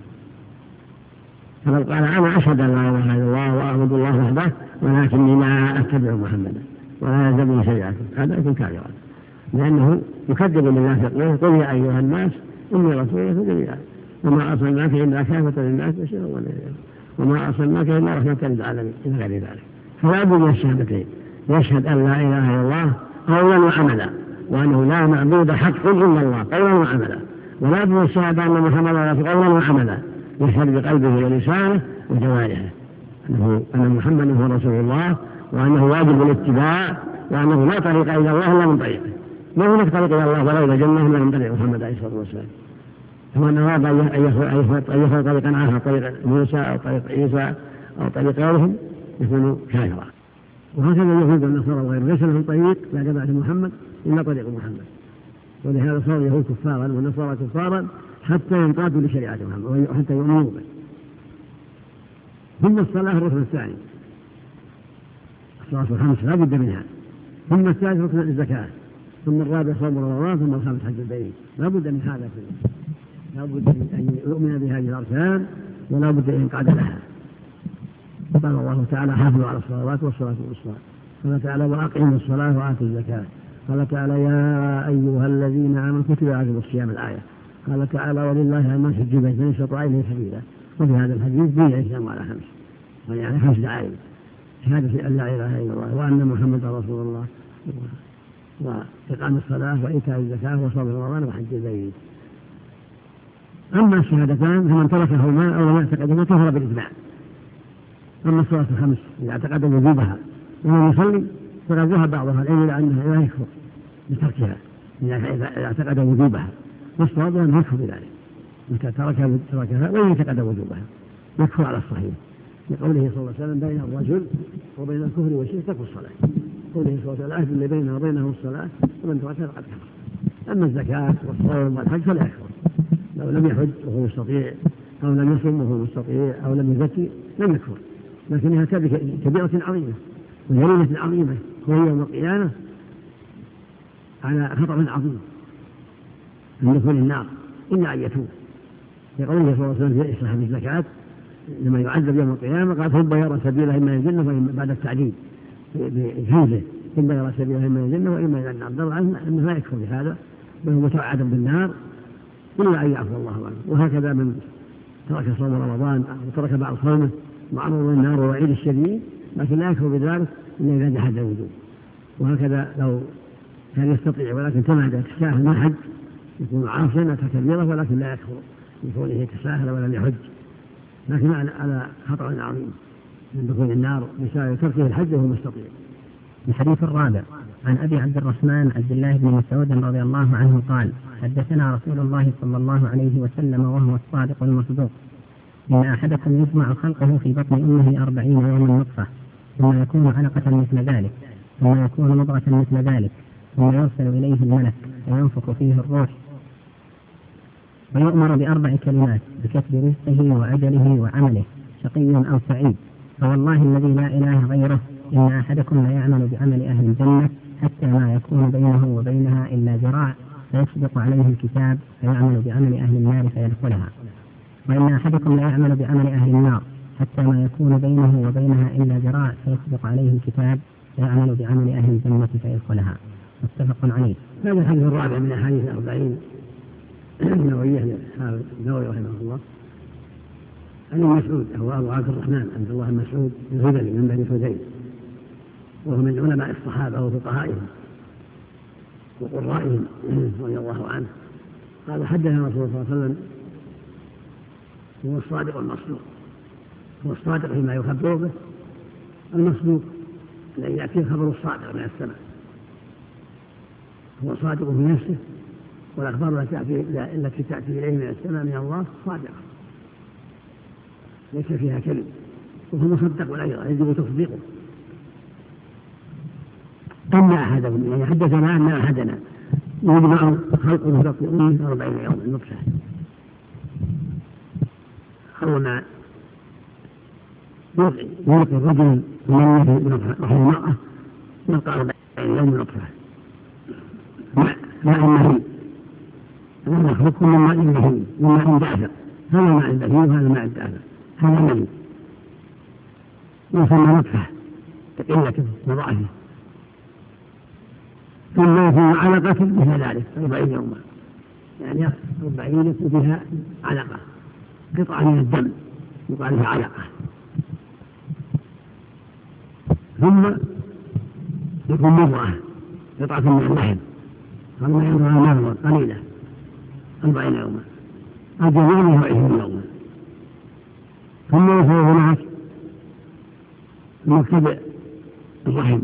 فلو قال أنا أشهد أن لا إله إلا الله وأعبد الله وحده ولكني لا أتبع محمدا ولا يلزمني شريعته، هذا يكون كافرا، لأنه يكذب بالله يقول قل يا أيها الناس إني رسول الله جميعا وما أرسلناك إلا كافة للناس بشيرا ونذيرا وما أرسلناك إلا رحمة للعالمين إلى غير ذلك. فلا بد من الشهادتين، يشهد أن لا إله إلا الله قولا وعملا، وأنه لا معبود حق إلا الله قولا وعملا، ولا بد من الشهادة أن محمدا رسول الله قولا وعملا، يشهد بقلبه ولسانه وجوارحه أن محمدا هو رسول الله، وأنه واجب الاتباع، وأنه لا طريق إلى الله إلا من طريقه، ما هناك طريق إلى الله ولا إلى الجنة إلا من طريق محمد عليه الصلاة والسلام. فمن أراد أن يخلق طريقا آخر، طريق موسى أو طريق عيسى أو طريق غيرهم، يكون كافرا. وهكذا اليهود والنصارى وغيرهم ليس لهم طريق بعد بعث محمد إلا طريق محمد، ولهذا صار اليهود كفارا والنصارى كفارا حتى ينقادوا لشريعة محمد وحتى يؤمنوا به. ثم الصلاة الركن الثاني، الصلاة الخمس لا بد منها. ثم الثالث ركن الزكاة، ثم الرابع صوم رمضان، ثم الخامس حج البيت. لا بد من هذا كله، لا بد أن يؤمن بهذه الأركان ولا بد أن ينقاد لها. قال الله تعالى حافظوا على الصلوات والصلاة والصلاة. قال تعالى وأقيموا الصلاة وآتوا الزكاة. قال تعالى يا أيها الذين آمنوا كتب عليكم الصيام الآية. قال تعالى ولله على الناس حج البيت من استطاع إليه سبيلا. وفي هذا الحديث بني الإسلام على خمس، يعني 5 دعائم: شهادة أن لا إله إلا الله وأن محمدا رسول الله وإقام الصلاة وإيتاء الزكاة وصوم رمضان وحج البيت. أما الشهادتان فمن تركهما أو لم يعتقدهما كفر بالإجماع. أما الصلاة الخمس إذا اعتقد وجوبها وهو يصلي فقد ذهب بعضها العلم إلى أنها لا يكفر بتركها إذا اعتقد وجوبها، والصواب أنه يكفر بذلك متى تركها وإن اعتقد وجوبها، يكفر على الصحيح، لقوله صلى الله عليه وسلم بين الرجل وبين الكفر والشرك ترك الصلاة. قوله صلى الله عليه وسلم العهد اللي بينه وبينه الصلاة ومن تركها فقد كفر. أما الزكاة والصوم والحج فلا يكفر، لو لم يحج وهو مستطيع أو لم يصم وهو مستطيع أو لم يزكي لم يكفر، لكنها كبيرة عظيمة وجريمة عظيمة يكون يوم القيامة على خطر عظيم من دخول النار إلا أن يتوب. يقول صلى الله عليه وسلم في إصلاح الزكاة لما يعذب يوم القيامة قال ثم يرى سبيله إما الجنة وإما بعد التعذيب بجوزه ثم يرى سبيله إما الجنة وإما إلى النار. دل عنه أنه لا يكفر بهذا بل هو متوعد بالنار إلا أن يعفو الله عنه. وهكذا من ترك صوم رمضان وترك بعض صومه معروض النار ووعيد الشديد لكن لا يكفر بذلك إلا إذا جحد الوجوب. وهكذا لو كان يستطيع ولكن تمعد تساهل ما حج يكون عاصيا أتى كبيرة ولكن لا يكفر بكونه تساهل ولم يحج لكن على خطر عظيم من دخول النار بسبب تركه الحج وهو مستطيع. الحديث الرابع عن أبي عبد الرحمن عبد الله بن مسعود رضي الله عنه قال حدثنا رسول الله صلى الله عليه وسلم وهو الصادق المصدوق إن أحدكم يجمع خلقه في بطن أمه 40 يوما نطفة ثم يكون علقة مثل ذلك ثم يكون مضغة مثل ذلك ثم يرسل إليه الملك وينفخ فيه الروح ويؤمر ب4 كلمات بكتب رزقه وأجله وعمله شقي أو سعيد. فوالله الذي لا إله غيره إن أحدكم لا يعمل بعمل أهل الجنة حتى ما يكون بينه وبينها إلا ذراع فيسبق عليه الكتاب فيعمل بعمل أهل النار فيدخلها وإن أحدكم لا يعمل بعمل أهل النار حتى ما يكون بينه وبينها إلا ذراع فيسبق عليه الكتاب فيعمل بعمل أهل الجنة فيدخلها. متفق عليه. هذا الحديث الرابع من أحاديث 40 النووية النووي رحمه الله عن مسعود هو أبو عبد الرحمن عبد الله مسعود الهذلي من بني حذيل وهو من علماء الصحابة وفقهائهم وقرائهم رضي الله عنه قال حدثنا رسول الله صلى الله عليه وسلم هو الصادق المصدوق. هو الصادق فيما يخبر به المصدوق الذي يأتيه خبر الصادق من السماء. هو صادق في نفسه والأخبار التي تأتي إليه من السماء من الله صادقة ليس فيها كلمة وهو مصدق أيضا يجب تصديقه. أن أحدهم يعني حدثنا أن أحدنا يجمع خلقه في بطن أمه 40 يوما نطفة أول ما يلقي الرجل من رحم المرأة يلقى 40 يوم نطفة ماء مهين أنا نخلقكم من ماء مهين من ماء دافئ هذا ماء البهيم وهذا ماء الدافئ هذا مهين يسمى نطفة تقلته وضعفه ثم يكون علقة مثل ذلك 40 يوما يعني 40 يكون فيها علقة قطعة من الدم يقال لها علقة ثم يكون مضغة قطعة من اللحم هذا ما ينظرها مرة قليلة 40 يوما الجميع 20 يوما ثم يكون هناك مكتب الرحم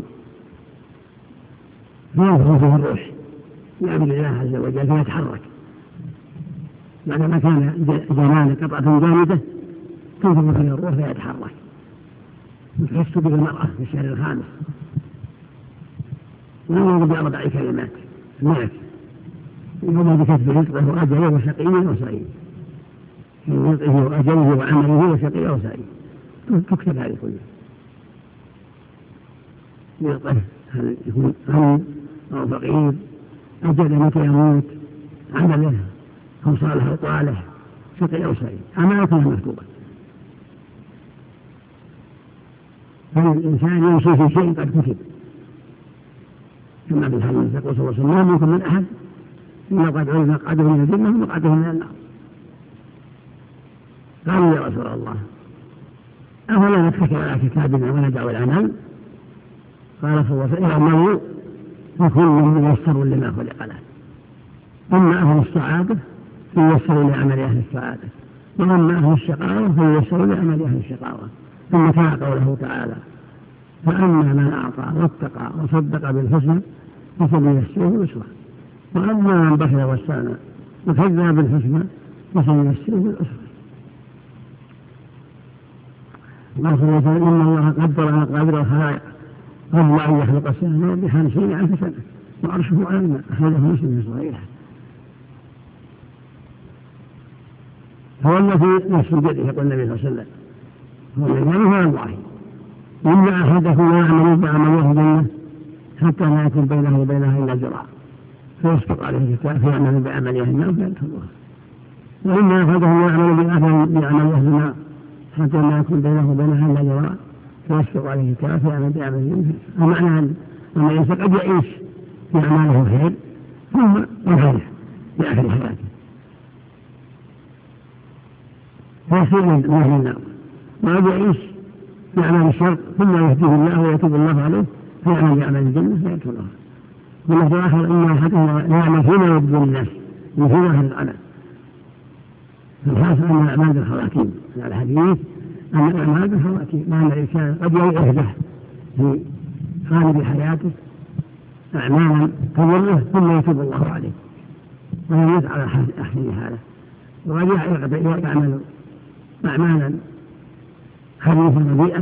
فينفخ فيه الروح يعبد الله عز وجل فيتحرك بعدما كان جمال قطعة جامدة تنفخ فيه الروح فيتحرك وتحس به المرأة في الشهر الخامس ويؤمر ب4 كلمات ملك يؤمر بكتب رزقه وأجله وشقي وسعيد رزقه وأجله وعمله وشقي وسعيد تكتب هذه كلها يعطيه هل يكون غني أو فقير أجل متى يموت عمله أو صالح أو طالح شقي أو سعيد أمانتها مكتوبة. فالإنسان يمشي في شيء قد كتب كما بالحديث يقول صلى الله عليه وسلم ما منكم من أحد إلا قد علم مقعده من الجنة ومقعده من النار. قالوا يا رسول الله أفلا نترك على كتابنا وندع العمل؟ قال صلى الله عليه وسلم اعملوا فكل ميسر لما خلق له أما أهل السعادة فييسروا لعمل أهل السعادة وأما أهل الشقاوة فييسروا لعمل أهل الشقاوة. ثم كان قوله تعالى فأما من أعطى واتقى وصدق بالحسنى فسنيسره باليسرى وأما من بخل واستغنى وكذب بالحسنى فسنيسره بالعسرى. الله سبحانه وتعالى إن الله قدر مقادير الخلائق قبل أن يخلق السماوات ب50,000 سنة وعرشه على الماء أخرجه مسلم في صحيحه. هو الذي نفس بيده يقول النبي صلى الله عليه وسلم هو الذي هو الله إن أحدكم لا يعمل بعمل أهل الجنة حتى لا يكون بينه وبينها إلا ذراع فيسبق عليه الكتاب فيعمل بعمل أهل النار فيدخلها، وإما أخذه يعمل بعمل أهل النار حتى لا يكون بينه وبينها إلا ذراع فيسبق عليه الكتاب فيعمل بعمل أهل النار. ومعنى أن الإنسان قد يعيش في أعماله الخير ثم ينحرف في آخر حياته فيصير من أهل النار، وقد يعيش في أعمال الشر ثم يهديه الله ويتوب الله عليه فيعمل بعمل الجنة فيدخلها. والله آخر إن أحدهم يعمل فيما يبدو الناس من فيما أهل العمل. فالحاصل أن الأعمال بالخواتيم، على الحديث أن الأعمال بالخواتيم، لأن الإنسان قد يعهده في غالب حياته أعمالا تضره ثم يتوب الله عليه ويموت على أحسن حاله، وقد يعمل أعمالا خبيثة رديئة،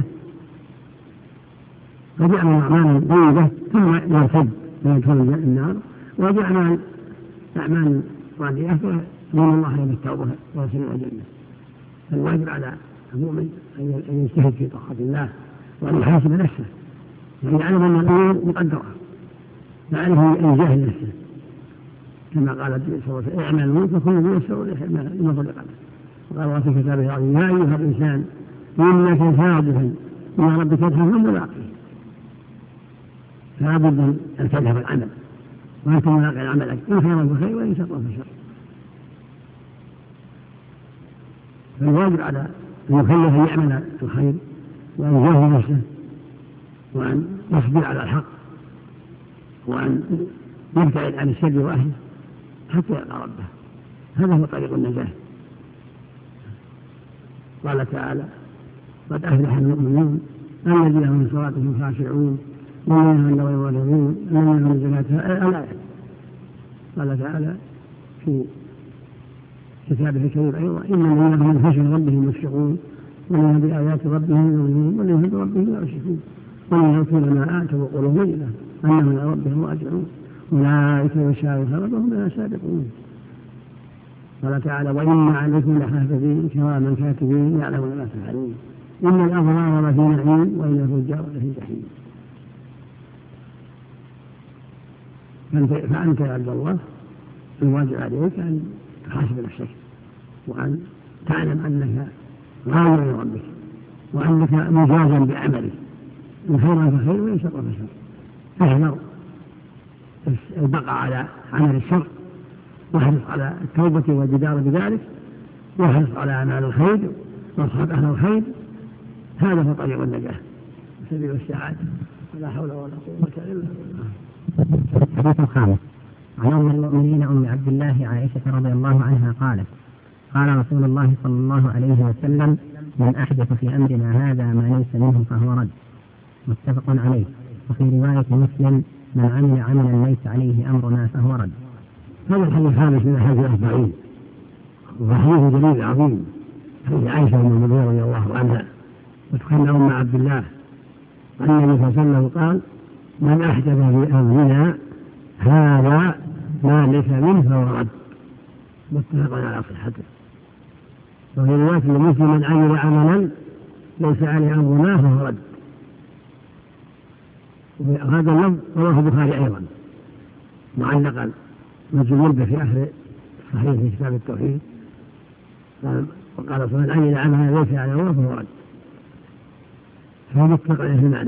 قد يعمل أعمالا طيبة ثم يرتد ويدخل النار، وقد يعمل أعمال رديئة فيؤمن الله عليه بالتوبة ويصل إلى الجنة. فالواجب على المؤمن أن يجتهد في طاعة الله وأن يحاسب نفسه، يعني يعلم أن الأمور مقدرة، يعرف أن يجاهد نفسه كما قال النبي صلى الله عليه وسلم اعملوا فكل ميسر لما خلق له. وقال الله في كتابه العظيم يا أيها الإنسان إنك كادح إلى ربك كدحا فملاقيه. فلا بد أن تذهب العمل وأنت ملاقي عملك إن خيرا فخير وإن شرا فشر. فالواجب على المكلف أن يعمل الخير وأن يجاهد نفسه وأن يصبر على الحق وأن يبتعد عن الشر وأهله حتى يلقى ربه. هذا هو طريق النجاة. قال تعالى قد أفلح المؤمنون الذين هم من صلاتهم خاشعون والذين هم لغوا معرضون الذين هم الزكاة الآية. قال تعالى في كتابه الكريم أيضا إن الذين هم من خشية ربهم مشفقون والذين بآيات ربهم يؤمنون والذين بربهم يشركون والذين يؤتون ما آتوا وقلوبهم وجلة أنهم إلى ربهم راجعون أولئك يشاءون ربهم بما سابقون. قال تعالى وإن عليكم لحافظين كراما كاتبين يعلمون ما تفعلون إن الأبرار لفي نعيم وإن الفجار لفي جحيم. فأنت يا عبد الله الواجب عليك أن تحاسب نفسك وأن تعلم أنك راجع إلى ربك وأنك مجازا بعملك إن خيرا فخير وإن شرا فشر. احذر البقاء على عمل الشر واحرص على التوبة والجدار بذلك واحرص على أعمال الخير واصحاب أهل الخير. هذا هو طريق النجاة وسبيل السعادة ولا حول ولا قوة إلا بالله. الحديث الخامس عن أم المؤمنين أم عبد الله عائشة رضي الله عنها قالت قال رسول الله صلى الله عليه وسلم من أحدث في أمرنا هذا ما ليس منه فهو رد. متفق عليه. وفي رواية مسلم من عمل عملا ليس عليه أمرنا فهو رد. هذا الحديث الخامس من أحاديث الأربعين وحديث جليل عظيم حديث عائشة أم المؤمنين رضي الله عنها وتكلم أم عبد الله أن النبي صلى الله عليه وسلم قال من أحدث في أمرنا هذا ما ليس منه فهو رد. متفق على صحته. وفي رواية مسلم من عمل عملا ليس عليه أمرنا فهو رد. وهذا اللفظ رواه البخاري أيضا معلقا مجمول به في آخر الصحيح في كتاب التوحيد وقال من عمل عملا ليس عليه أمرنا فهو رد. فهو متفق عليه المعنى.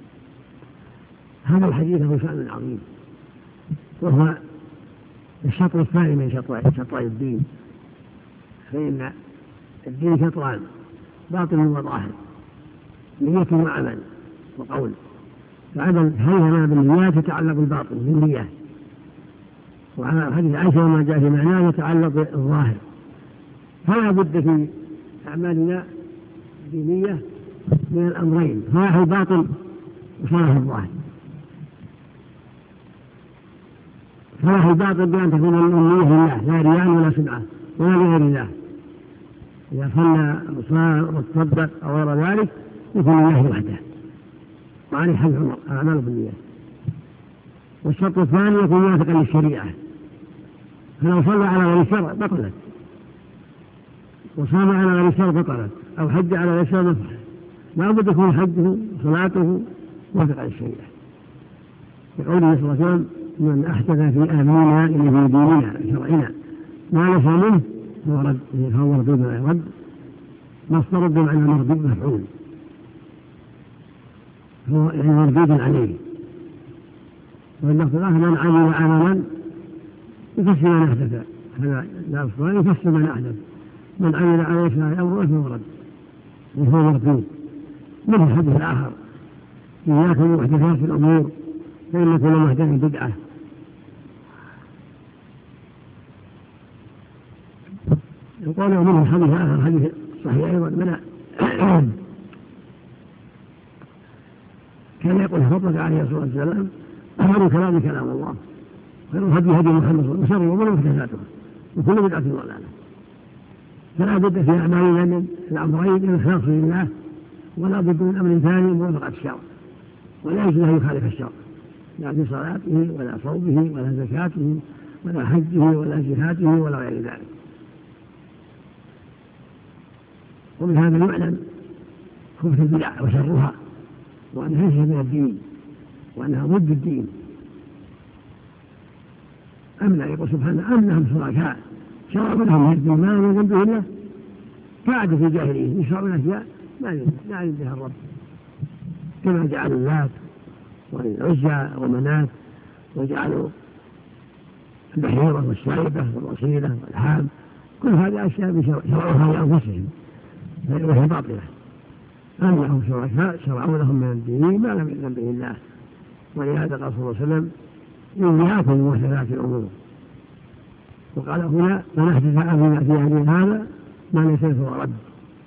هذا الحديث له شأن عظيم وهو الشطر الثاني من شطري الدين. فإن الدين شطران باطن وظاهر نية وعمل وقول. فعدم هيهما بالنيات يتعلق بالباطن بالنية وعلى حديث عائشة وما جاء في معناه يتعلق بالظاهر. فلا بد في أعمالنا الدينية من الأمرين صلاح الباطن وصلاح الظاهر. صلاح الباطن بأن تكون النية لله لا رياء ولا سمعة ولا لغير الله. إذا صلى وصار وتصدق أو غير ذلك يكون الله وحده وعليه حديث عمر الأعمال بالنيات. والشرط الثاني يكون موافقا للشريعة. فلو صلى على غير الشرع بطلت وصام على غير الشرع بطلت أو حج على غير الشرع بطلت. لا بد يكون حجه وصلاته موافقا للشريعة. بقوله صلى الله عليه وسلم من أحدث في أمرنا في ديننا شرعنا ما ليس منه فهو مردود رد مصدر بمعنى مردود مفعول هو يعني مردود عليه. واللفظ الآخر من عمل عملا يفسر من أحدث هذا لا أصلا يفسر من أحدث من عمل عليه فلا أمر فهو رد وهو مردود. من الحديث الآخر إياكم محدثات في الأمور فإن كل محدث بدعة. يقول منه الحديث الآخر حديث صحيح أيضا من كان يقول فضلك عليه الصلاة والسلام خير كلام كلام الله خير هدي هدي محمد صلى الله عليه وسلم وشر الأمور محدثاتها وكل بدعة ضلالة. فلا بد في أعمالنا من الأمرين الإخلاص لله ولا بد من أمر ثاني موافقة الشرع ولا يجوز أن يخالف الشرع لا في صلاته ولا صومه ولا زكاته ولا حجه ولا جهاده ولا غير ذلك. ومن هذا يعلم خبث البدع وشرها وأنها ليست من الدين وأنها ضد الدين. أمنا يقول سبحانه أنهم شركاء شرعوا لهم من الدين ما يؤمن به الله قاعدة في الجاهلية يشرعون أشياء لا ينزلها الرب كما جعلوا اللات والعزى ومنات وجعلوا البحيرة والسائبة والوصيلة والحام كل هذه أشياء شرعوها لأنفسهم وهي باطلة. أنهم شركاء شرعوا لهم من الدين ما لم يأذن به الله. ولهذا قال صلى الله عليه وسلم إياكم محدثات الأمور. وقال هنا من أحدث أمرنا في أمرنا هذا ما ليس فهو رد.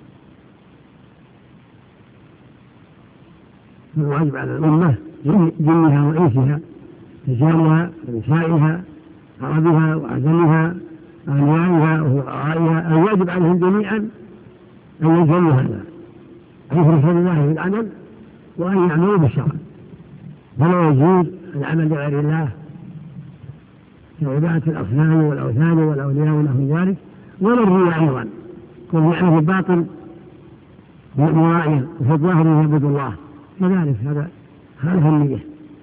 فالواجب على الأمة جنها وإنسها رجالها ونسائها عربها وعجمها أغنيائها وفقرائها الواجب عليهم جميعا أن يلزموا هذا أن يخلصوا لله في العمل وأن يعملوا بالشرع. فلا يجوز العمل لغير الله كعبادة الأصنام والأوثان والأولياء ونحو ذلك ولا الرياء أيضا كل يعرف الباطل مرائيا وفي الظاهر يعبد الله كذلك هذا خالف النية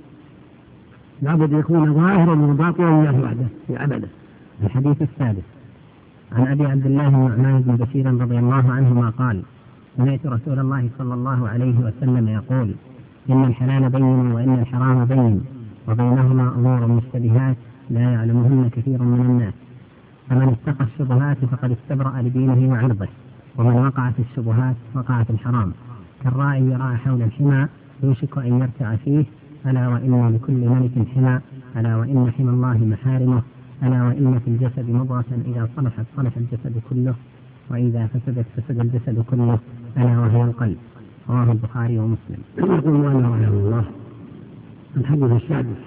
لابد يكون ظاهرا وباطنا لله وحده في عمله. الحديث السادس عن أبي عبد الله النعمان بن بشير رضي الله عنهما قال سمعت رسول الله صلى الله عليه وسلم يقول إن الحلال بين وإن الحرام بين وبينهما أمور مشتبهات لا يعلمهن كثير من الناس فمن اتقى الشبهات فقد استبرأ لدينه وعرضه ومن وقع في الشبهات وقع في الحرام كالراعي يرعى حول الحمى يوشك أن يرتع فيه ألا وإن لكل ملك حمى ألا وإن حمى الله محارمه ألا وإن في الجسد مضغة إذا صلحت صلح الجسد كله وإذا فسدت فسد الجسد كله ألا وهي القلب. رواه البخاري ومسلم. يقول مالك رحمه الله الحديث السادس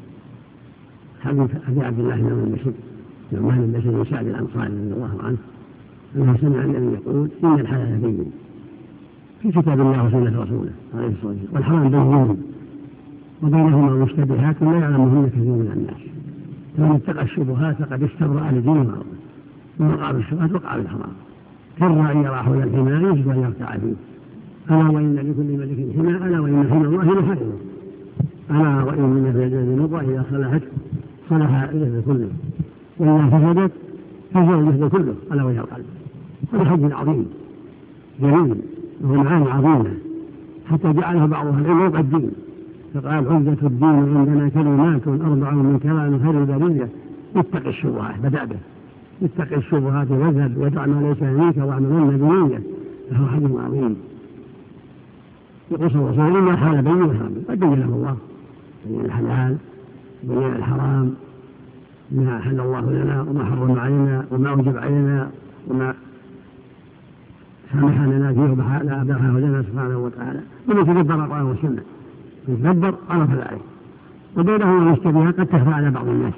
حديث أبي عبد الله بن بشير نعمان بن بشير بن سعد الأنصاري رضي الله عنه أنه سمع النبي يقول إن الحلال بين في كتاب الله وسنة رسوله عليه الصلاة والسلام والحرام بين وبينهما مشتبهات لا يعلمهن كثير من الناس فمن اتقى الشبهات فقد استبرأ لدينه وعرضه ومن وقع في الشبهات وقع في الحرام كالراعي يرعى حول الحمى يوشك أن يرتع فيه ألا وإن لكل ملك حمى ألا وإن حمى الله محارمه ألا وإن في الجسد مضغة إذا صلحت صلح الجسد كله وإذا فسدت فسد الجسد كله ألا وهي القلب. هذا حج عظيم جميل وهو معاني عظيمة حتى جعله بعض أهل العلم ربع الدين فقال عزة الدين عندنا كلمات أربع من كلام خير البرية اتق الشبهات بدأ به اتق الشبهات وذهب ودع ما ليس منك واعملن بنية فهو حج عظيم. يقول صلى الله عليه وسلم حال بين وحرام قد بين له الله بين الحلال بين الحرام ما أحل الله لنا وما حرم علينا وما أوجب علينا وما سامح لنا فيه ولا أباحه لنا سبحانه وتعالى ومن تدبر القرآن والسنة يتدبر عرف ذلك وبينهما مشتبهات قد تخفى على بعض الناس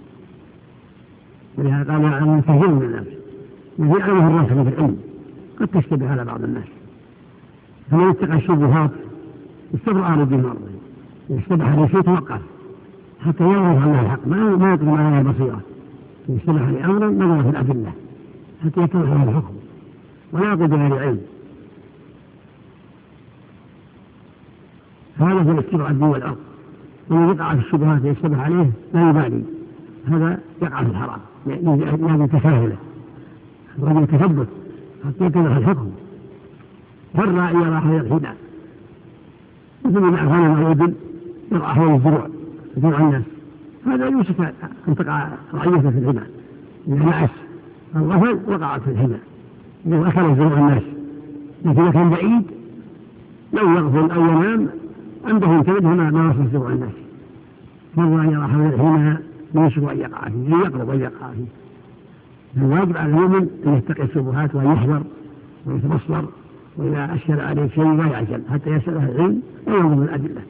ولهذا قال يعلم كثير من الناس وفي علمه الراسخ في العلم قد تشتبه على بعض الناس فمن اتقى الشبهات استبرأ لدين وعرضه يشتبه عليه شيء توقف حتى يعرف عنه الحق ما يطلب عليه البصيرة يشتبه عليه أمرا نظر في الأدلة حتى يتضح له الحكم ولا يقول بغير علم. هذا هو الاستبراء الدين والأرض ومن يقع في الشبهات يشتبه عليه لا يبالي، هذا يقع في الحرام لازم تساهله، الرجل تثبت حتى يتضح الحكم. فالراعي يرى حول الحمى مثل ما غنم أو إبل يرى حول الزروع الناس، هذا يوشك أن تقع رعيته في الحمى. إذا نعس الغفل وقعت في الحمى لو أكل زروع الناس، لكن إذا كان بعيد لو يغفل أو ينام عنده ينتبه ما وصل زروع الناس. فالراعي يرى حول الحمى يوشك أن يقع فيه، يقرب أن يقع فيه. الواجب على المؤمن أن يتقي الشبهات وأن يحذر ويتبصر، وإذا أشكل عليه شيء لا يعجل حتى يسأل أهل العلم وينظر الأدلة.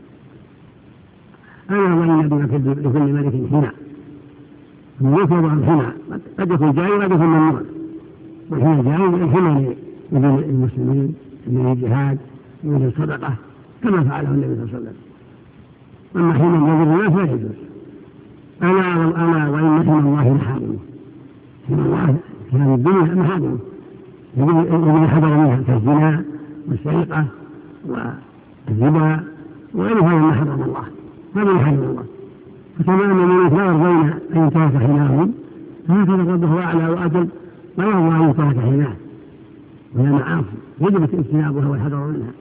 أنا وإن لكل ملك حمى، من يفرض عن حمى قد يكون جائز وقد يكون ممنوع، والحمى جائز الحمى للمسلمين من الجهاد من الصدقة كما فعله النبي صلى الله عليه وسلم. أما حمى يضر الناس لا يجوز. ألا وإن حمى الله محارمه، حمى الله في هذه الدنيا محارمه الذي حضر منها كالزنا والسرقة والربا وغير هذا ما حرم الله، هذا ما حرم الله. فكما أن الملوك لا يرضون أن ينتهك حماهم، هكذا ربه أعلى وأجل لا يرضى أن ينتهك حماه، وهي معاصي يجب اجتنابها والحذر منها.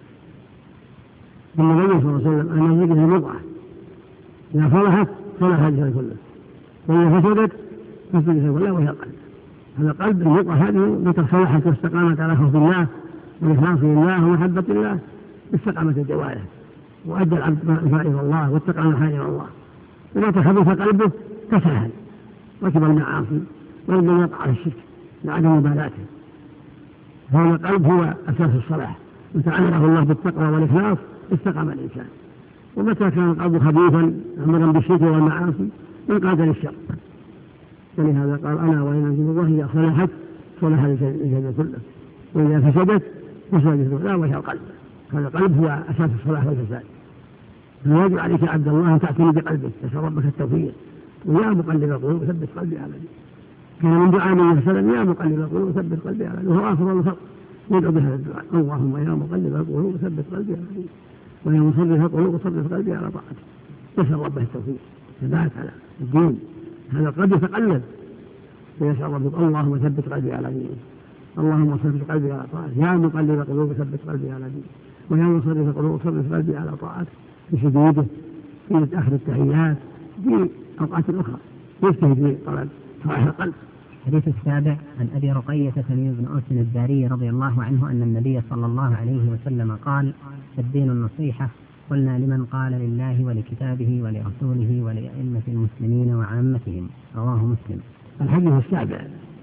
ثم النبي صلى الله عليه وسلم أن يجب المضعة إذا صلحت صلح الجسد كله، وإذا فسدت فسد الجسد كله وهي القلب. هذا قلب المضغة هذه متى صلحت واستقامت على خوف الله والإخلاص لله ومحبة الله استقامت الجوارح وأدى العبد فرائض الله واتقى محارم الله. إذا تخبث قلبه تساهل ركب المعاصي وربما يقع على الشرك لعدم مبالاته. هذا القلب هو أساس الصلاح، وتعلقه الله بالتقوى والإخلاص استقام الإنسان. ومتى كان القلب خبيثا أمرا بالشرك والمعاصي انقاد للشر. ولهذا قال أنا وإن الله إذا صلحت صلح الجسد كله، وإذا فسدت فسد الجسد لا وهي القلب. هذا القلب هو أساس الصلاح والفساد. فواجب عليك عبد الله أن تعتني بقلبك، تسأل ربك التوفيق، ويا مقلب القلوب ثبت قلبي على دينك. كان من دعاء النبي صلى الله عليه وسلم يا مقلب القلوب ثبت قلبي على دينك، وهو أفضل الخلق يدعو بهذا الدعاء: اللهم يا مقلب القلوب ثبت قلبي على دينك، ويا مصرف القلوب صرف قلبي على طاعتك. يسأل ربه التوفيق ثبات على الدين. هذا القلب يتقلب ويسأل ربك: اللهم ثبت قلبي على دينك، اللهم صرف قلبي على طاعتك، يا مقلب القلوب ثبت قلبي على دينك، ويا مصرف القلوب صرف قلبي على طاعتك. في سجوده، في آخر التحيات، في أوقات أخرى يجتهد في طلب صلاح القلب. الحديث السابع عن أبي رقية تميم بن أوس الداري رضي الله عنه أن النبي صلى الله عليه وسلم قال: الدين النصيحة. قلنا: لمن؟ قال: لله ولكتابه ولرسوله ولأئمة المسلمين وعامتهم. رواه مسلم. الحديث السابع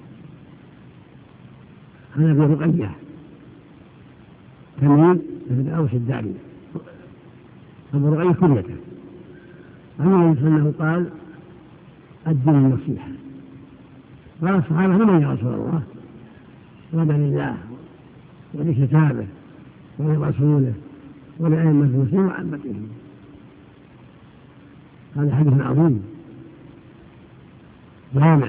عن أبي رقية تميم بن أوس الداري. أبو رقية كنيته عن النبي صلى الله عليه وسلم قال: الدين النصيحة. قال الصحابة: لمن يا رسول الله؟ قال: لله ولكتابه ولرسوله ولأئمة المسلمين وعامتهم. هذا حديث عظيم جامع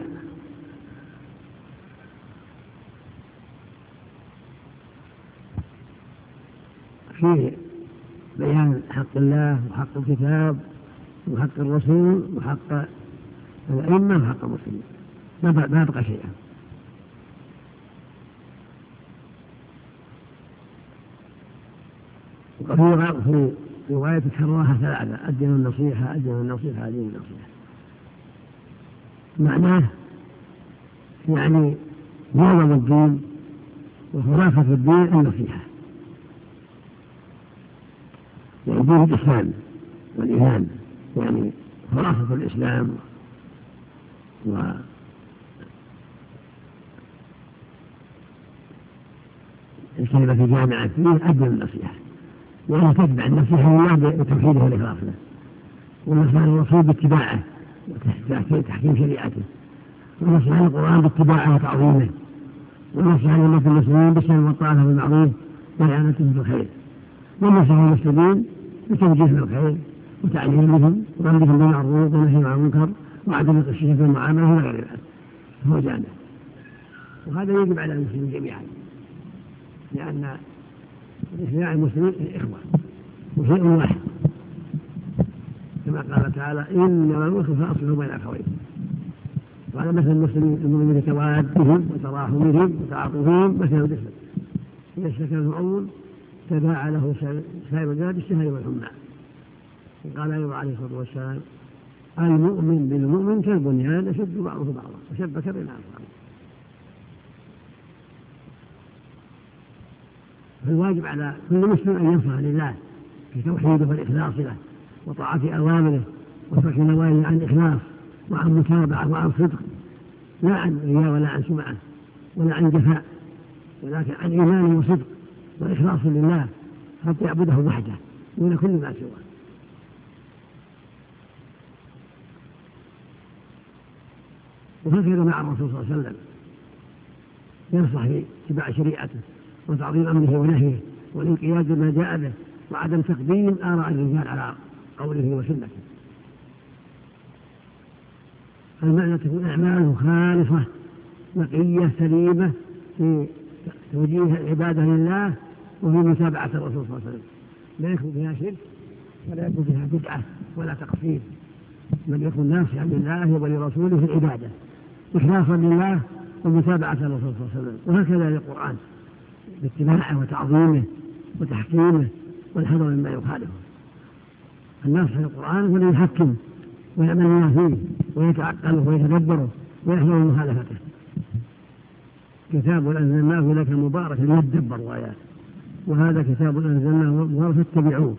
فيه بيان حق الله وحق الكتاب وحق الرسول وحق الأئمة وحق المسلمين، ما يبقى شيئا. وفي رواية كررها ثلاثة: الدين النصيحة، الدين النصيحة، الدين النصيحة. معناه يعني معظم الدين وخلاصة الدين النصيحة، يعني دين الإسلام والإيمان، يعني خلاصة الإسلام والكلمة الجامعة فيه الدين النصيحة، يعني تتبع النصيحة لله بتوحيده والإخلاص له، والنصيحة للرسول باتباعه وتحكيم شريعته، والنصيحة للقرآن باتباعه وتعظيمه، والنصيحة للأمة المسلمين بالسلم والطاعة بالمعروف وإعانتهم بالخير، والنصيحة للمسلمين بتوجيههم الخير وتعليمهم وأمرهم بالمعروف ونهيهم عن المنكر وعدم التشريع في المعاملة وغير ذلك. هو جامع، وهذا يجب على المسلمين جميعا، لأن إجماع المسلمين إخوة وشيء واحد، كما قال تعالى إنما العسر فأصلحوا بين أخويكم. وعلى مثل المسلمين توادهم وتراحمهم وتعاطفهم مثل الجسد إذا اشتكى المعون تداعى له سائر الجسد بالسهر والحمى. قال أيوب عليه الصلاة والسلام المؤمن بالمؤمن كالبنيان يشد بعضه بعضا وشبك بين أصحابه. فالواجب على كل مسلم أن ينصح لله في توحيده والإخلاص له وطاعة أوامره وترك نواهيه عن إخلاص وعن متابعة وعن صدق، لا عن رياء ولا عن سمعة ولا عن جفاء، ولكن عن إيمان وصدق وإخلاص لله حتى يعبده وحده دون كل ما سواه. وهكذا مع الرسول صلى الله عليه وسلم ينصح في اتباع شريعته وتعظيم أمره ونهيه والانقياد لما جاء به وعدم تقديم آراء الرجال على قوله وسنته. المعنى تكون أعماله خالصة نقية سليمة في توجيه العبادة لله وفي متابعة الرسول صلى الله عليه وسلم، لا يكون فيها شرك ولا يكون فيها بدعة ولا تقصير، بل يكون ناصحا لله ولرسوله في العبادة إخلاصا لله ومتابعة الرسول صلى الله عليه وسلم. وهكذا للقرآن باتباعه وتعظيمه وتحكيمه والحذر مما يخالفه. الناصح للقرآن هو الذي يحكم ويعمل ما فيه ويتعقله ويتدبره ويحذر من مخالفته. كتاب أنزلناه لك مبارك ليدبروا آياته وهذا كتاب أنزلناه مبارك فاتبعوه.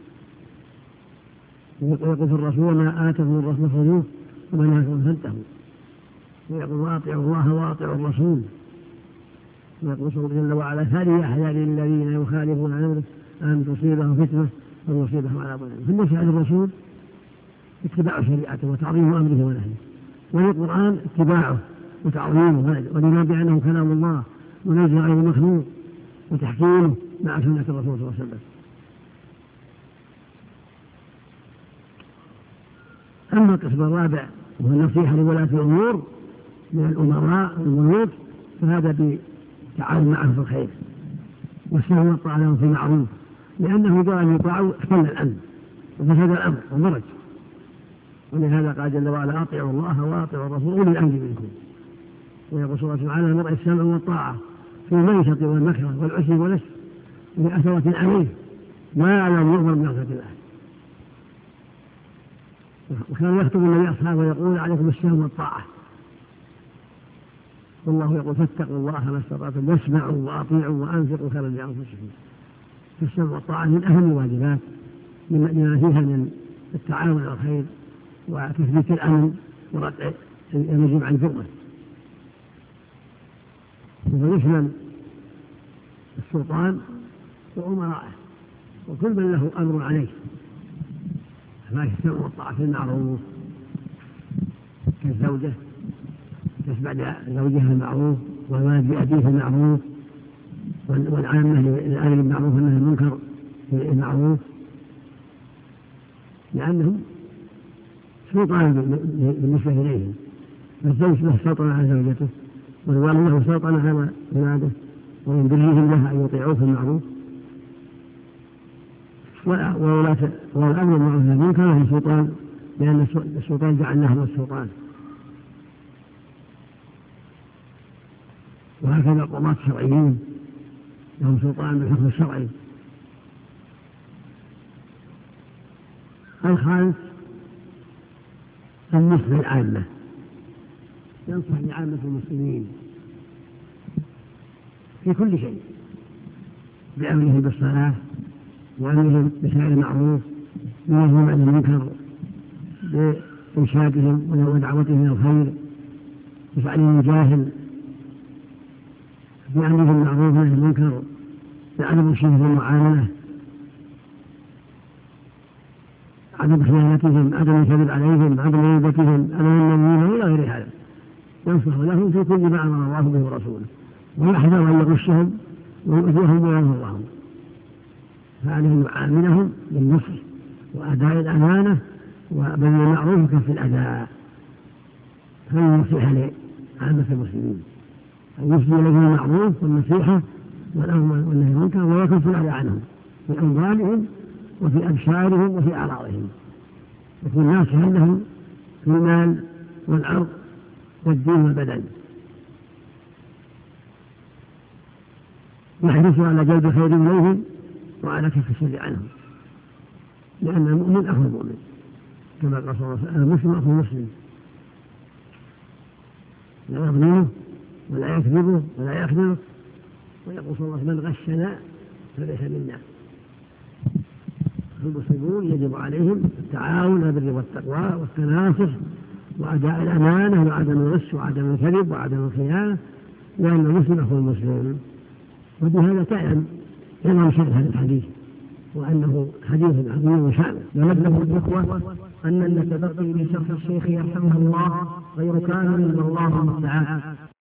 ويقول في الرسول ما آتكم الرسول خذوه وما نهاكم فانتهوا. ويقول واطيعوا الله واطيعوا الرسول. ويقول جل وعلا فليحذر الذين يخالفون عن امره ان تصيبهم فتنه او يصيبهم عذاب أليم. فالنصيحة للرسول اتباع شريعته وتعظيم امره ونهيه، وللقرآن اتباعه وتعظيمه ولما بأنه كلام الله ونزل غير مخلوق وتحكيمه مع سنة الرسول صلى الله عليه وسلم. أما القسم الرابع وهو النصيحة لولاة الأمور من الأمراء والملوك فهذا بالتعاون معهم في الخير والسلام والطاعة لهم في المعروف، لأنه جاء أن يطاعوا احتل الأمن وفسد الأمر وضرج. ولهذا قال جل وعلا أطيعوا الله وأطيعوا الرسول أولي الأمر منكم. ويقول سبحانه وتعالى المرء السمع والطاعة في المنشط والمكره والعسر والنسر بأثرة عليه ما لم يؤمر بمعصية الله. وكان يخطب النبي أصحابه ويقول عليكم السمع والطاعة، والله يقول فاتقوا الله ما استطعتم واسمعوا وأطيعوا وأنفقوا خيرا لأنفسكم. فالسمع والطاعة من أهم الواجبات لما فيها من التعاون على الخير وتثبيت الأمن وردع المجيب عن جرمه. ويشمل السلطان وأمراءه وكل من له أمر عليه، فلا السمع والطاعة في المعروف كالزوجة تتبع لزوجها المعروف والولد بأبيه المعروف والعامة للآمر بالمعروف والنهي عن المنكر المعروف، لأنهم سلطان بالنسبة إليهم. فالزوج له سلطنة على زوجته والوالد له سلطنة على ولاده ومن برهم لها أن يطيعوه في المعروف، والأمر بالمعروف والنهي عن المنكر له سلطان لأن السلطان جعلناه السلطان. وهكذا القضاة الشرعيين لهم سلطان بالحكم الشرعي. الخامس النصح للعامة، ينصح لعامة المسلمين في كل شيء بأمرهم بالصلاة وأمرهم بسائر المعروف ونهيهم عن المنكر بإرشادهم ودعوتهم إلى الخير بتعليم الجاهل بأمرهم بالمعروف ونهي عن المنكر بعدم الشرك والمعاملة عدم خيانتهم عدم الكذب عليهم عدم غيبتهم أمام النبيين إلى غير هذا. ينصح لهم في كل ما أمر الله به ورسوله ويحذر أن يغشهم ويؤذيهم وينصرهم، فعليه يعاملهم بالنصح وأداء الأمانة وبذل المعروف وكف الأذى. هذه النصيحة لعامة المسلمين أن يفضي لهم المعروف والنصيحة والأمر والنهي عن المنكر ويكف الأذى عنهم في أموالهم وفي أبشارهم وفي أعراضهم. يكون ناصحا له في المال والأرض والدين والبدن، يحرص على جلب خير إليهم وعلى كف الشر عنهم، لأن المؤمن أخو المؤمن كما قال صلى الله عليه وسلم: المسلم أخو المسلم، لا يظلمه ولا يكذبه ولا يخذله. ويقول صلى الله عليه وسلم: من غشنا فليس منا. المسلمون يجب عليهم التعاون على البر والتقوى والتناصح وأداء الأمانة وعدم الغش وعدم الكذب وعدم الخيانة، لأن المسلم أخو المسلم. وبهذا تعلم عظم شأن هذا الحديث وأنه حديث عظيم وشأن. ونبلغ الإخوة أن التبقي بشرح الشيخ يرحمه الله غير كامل والله المستعان،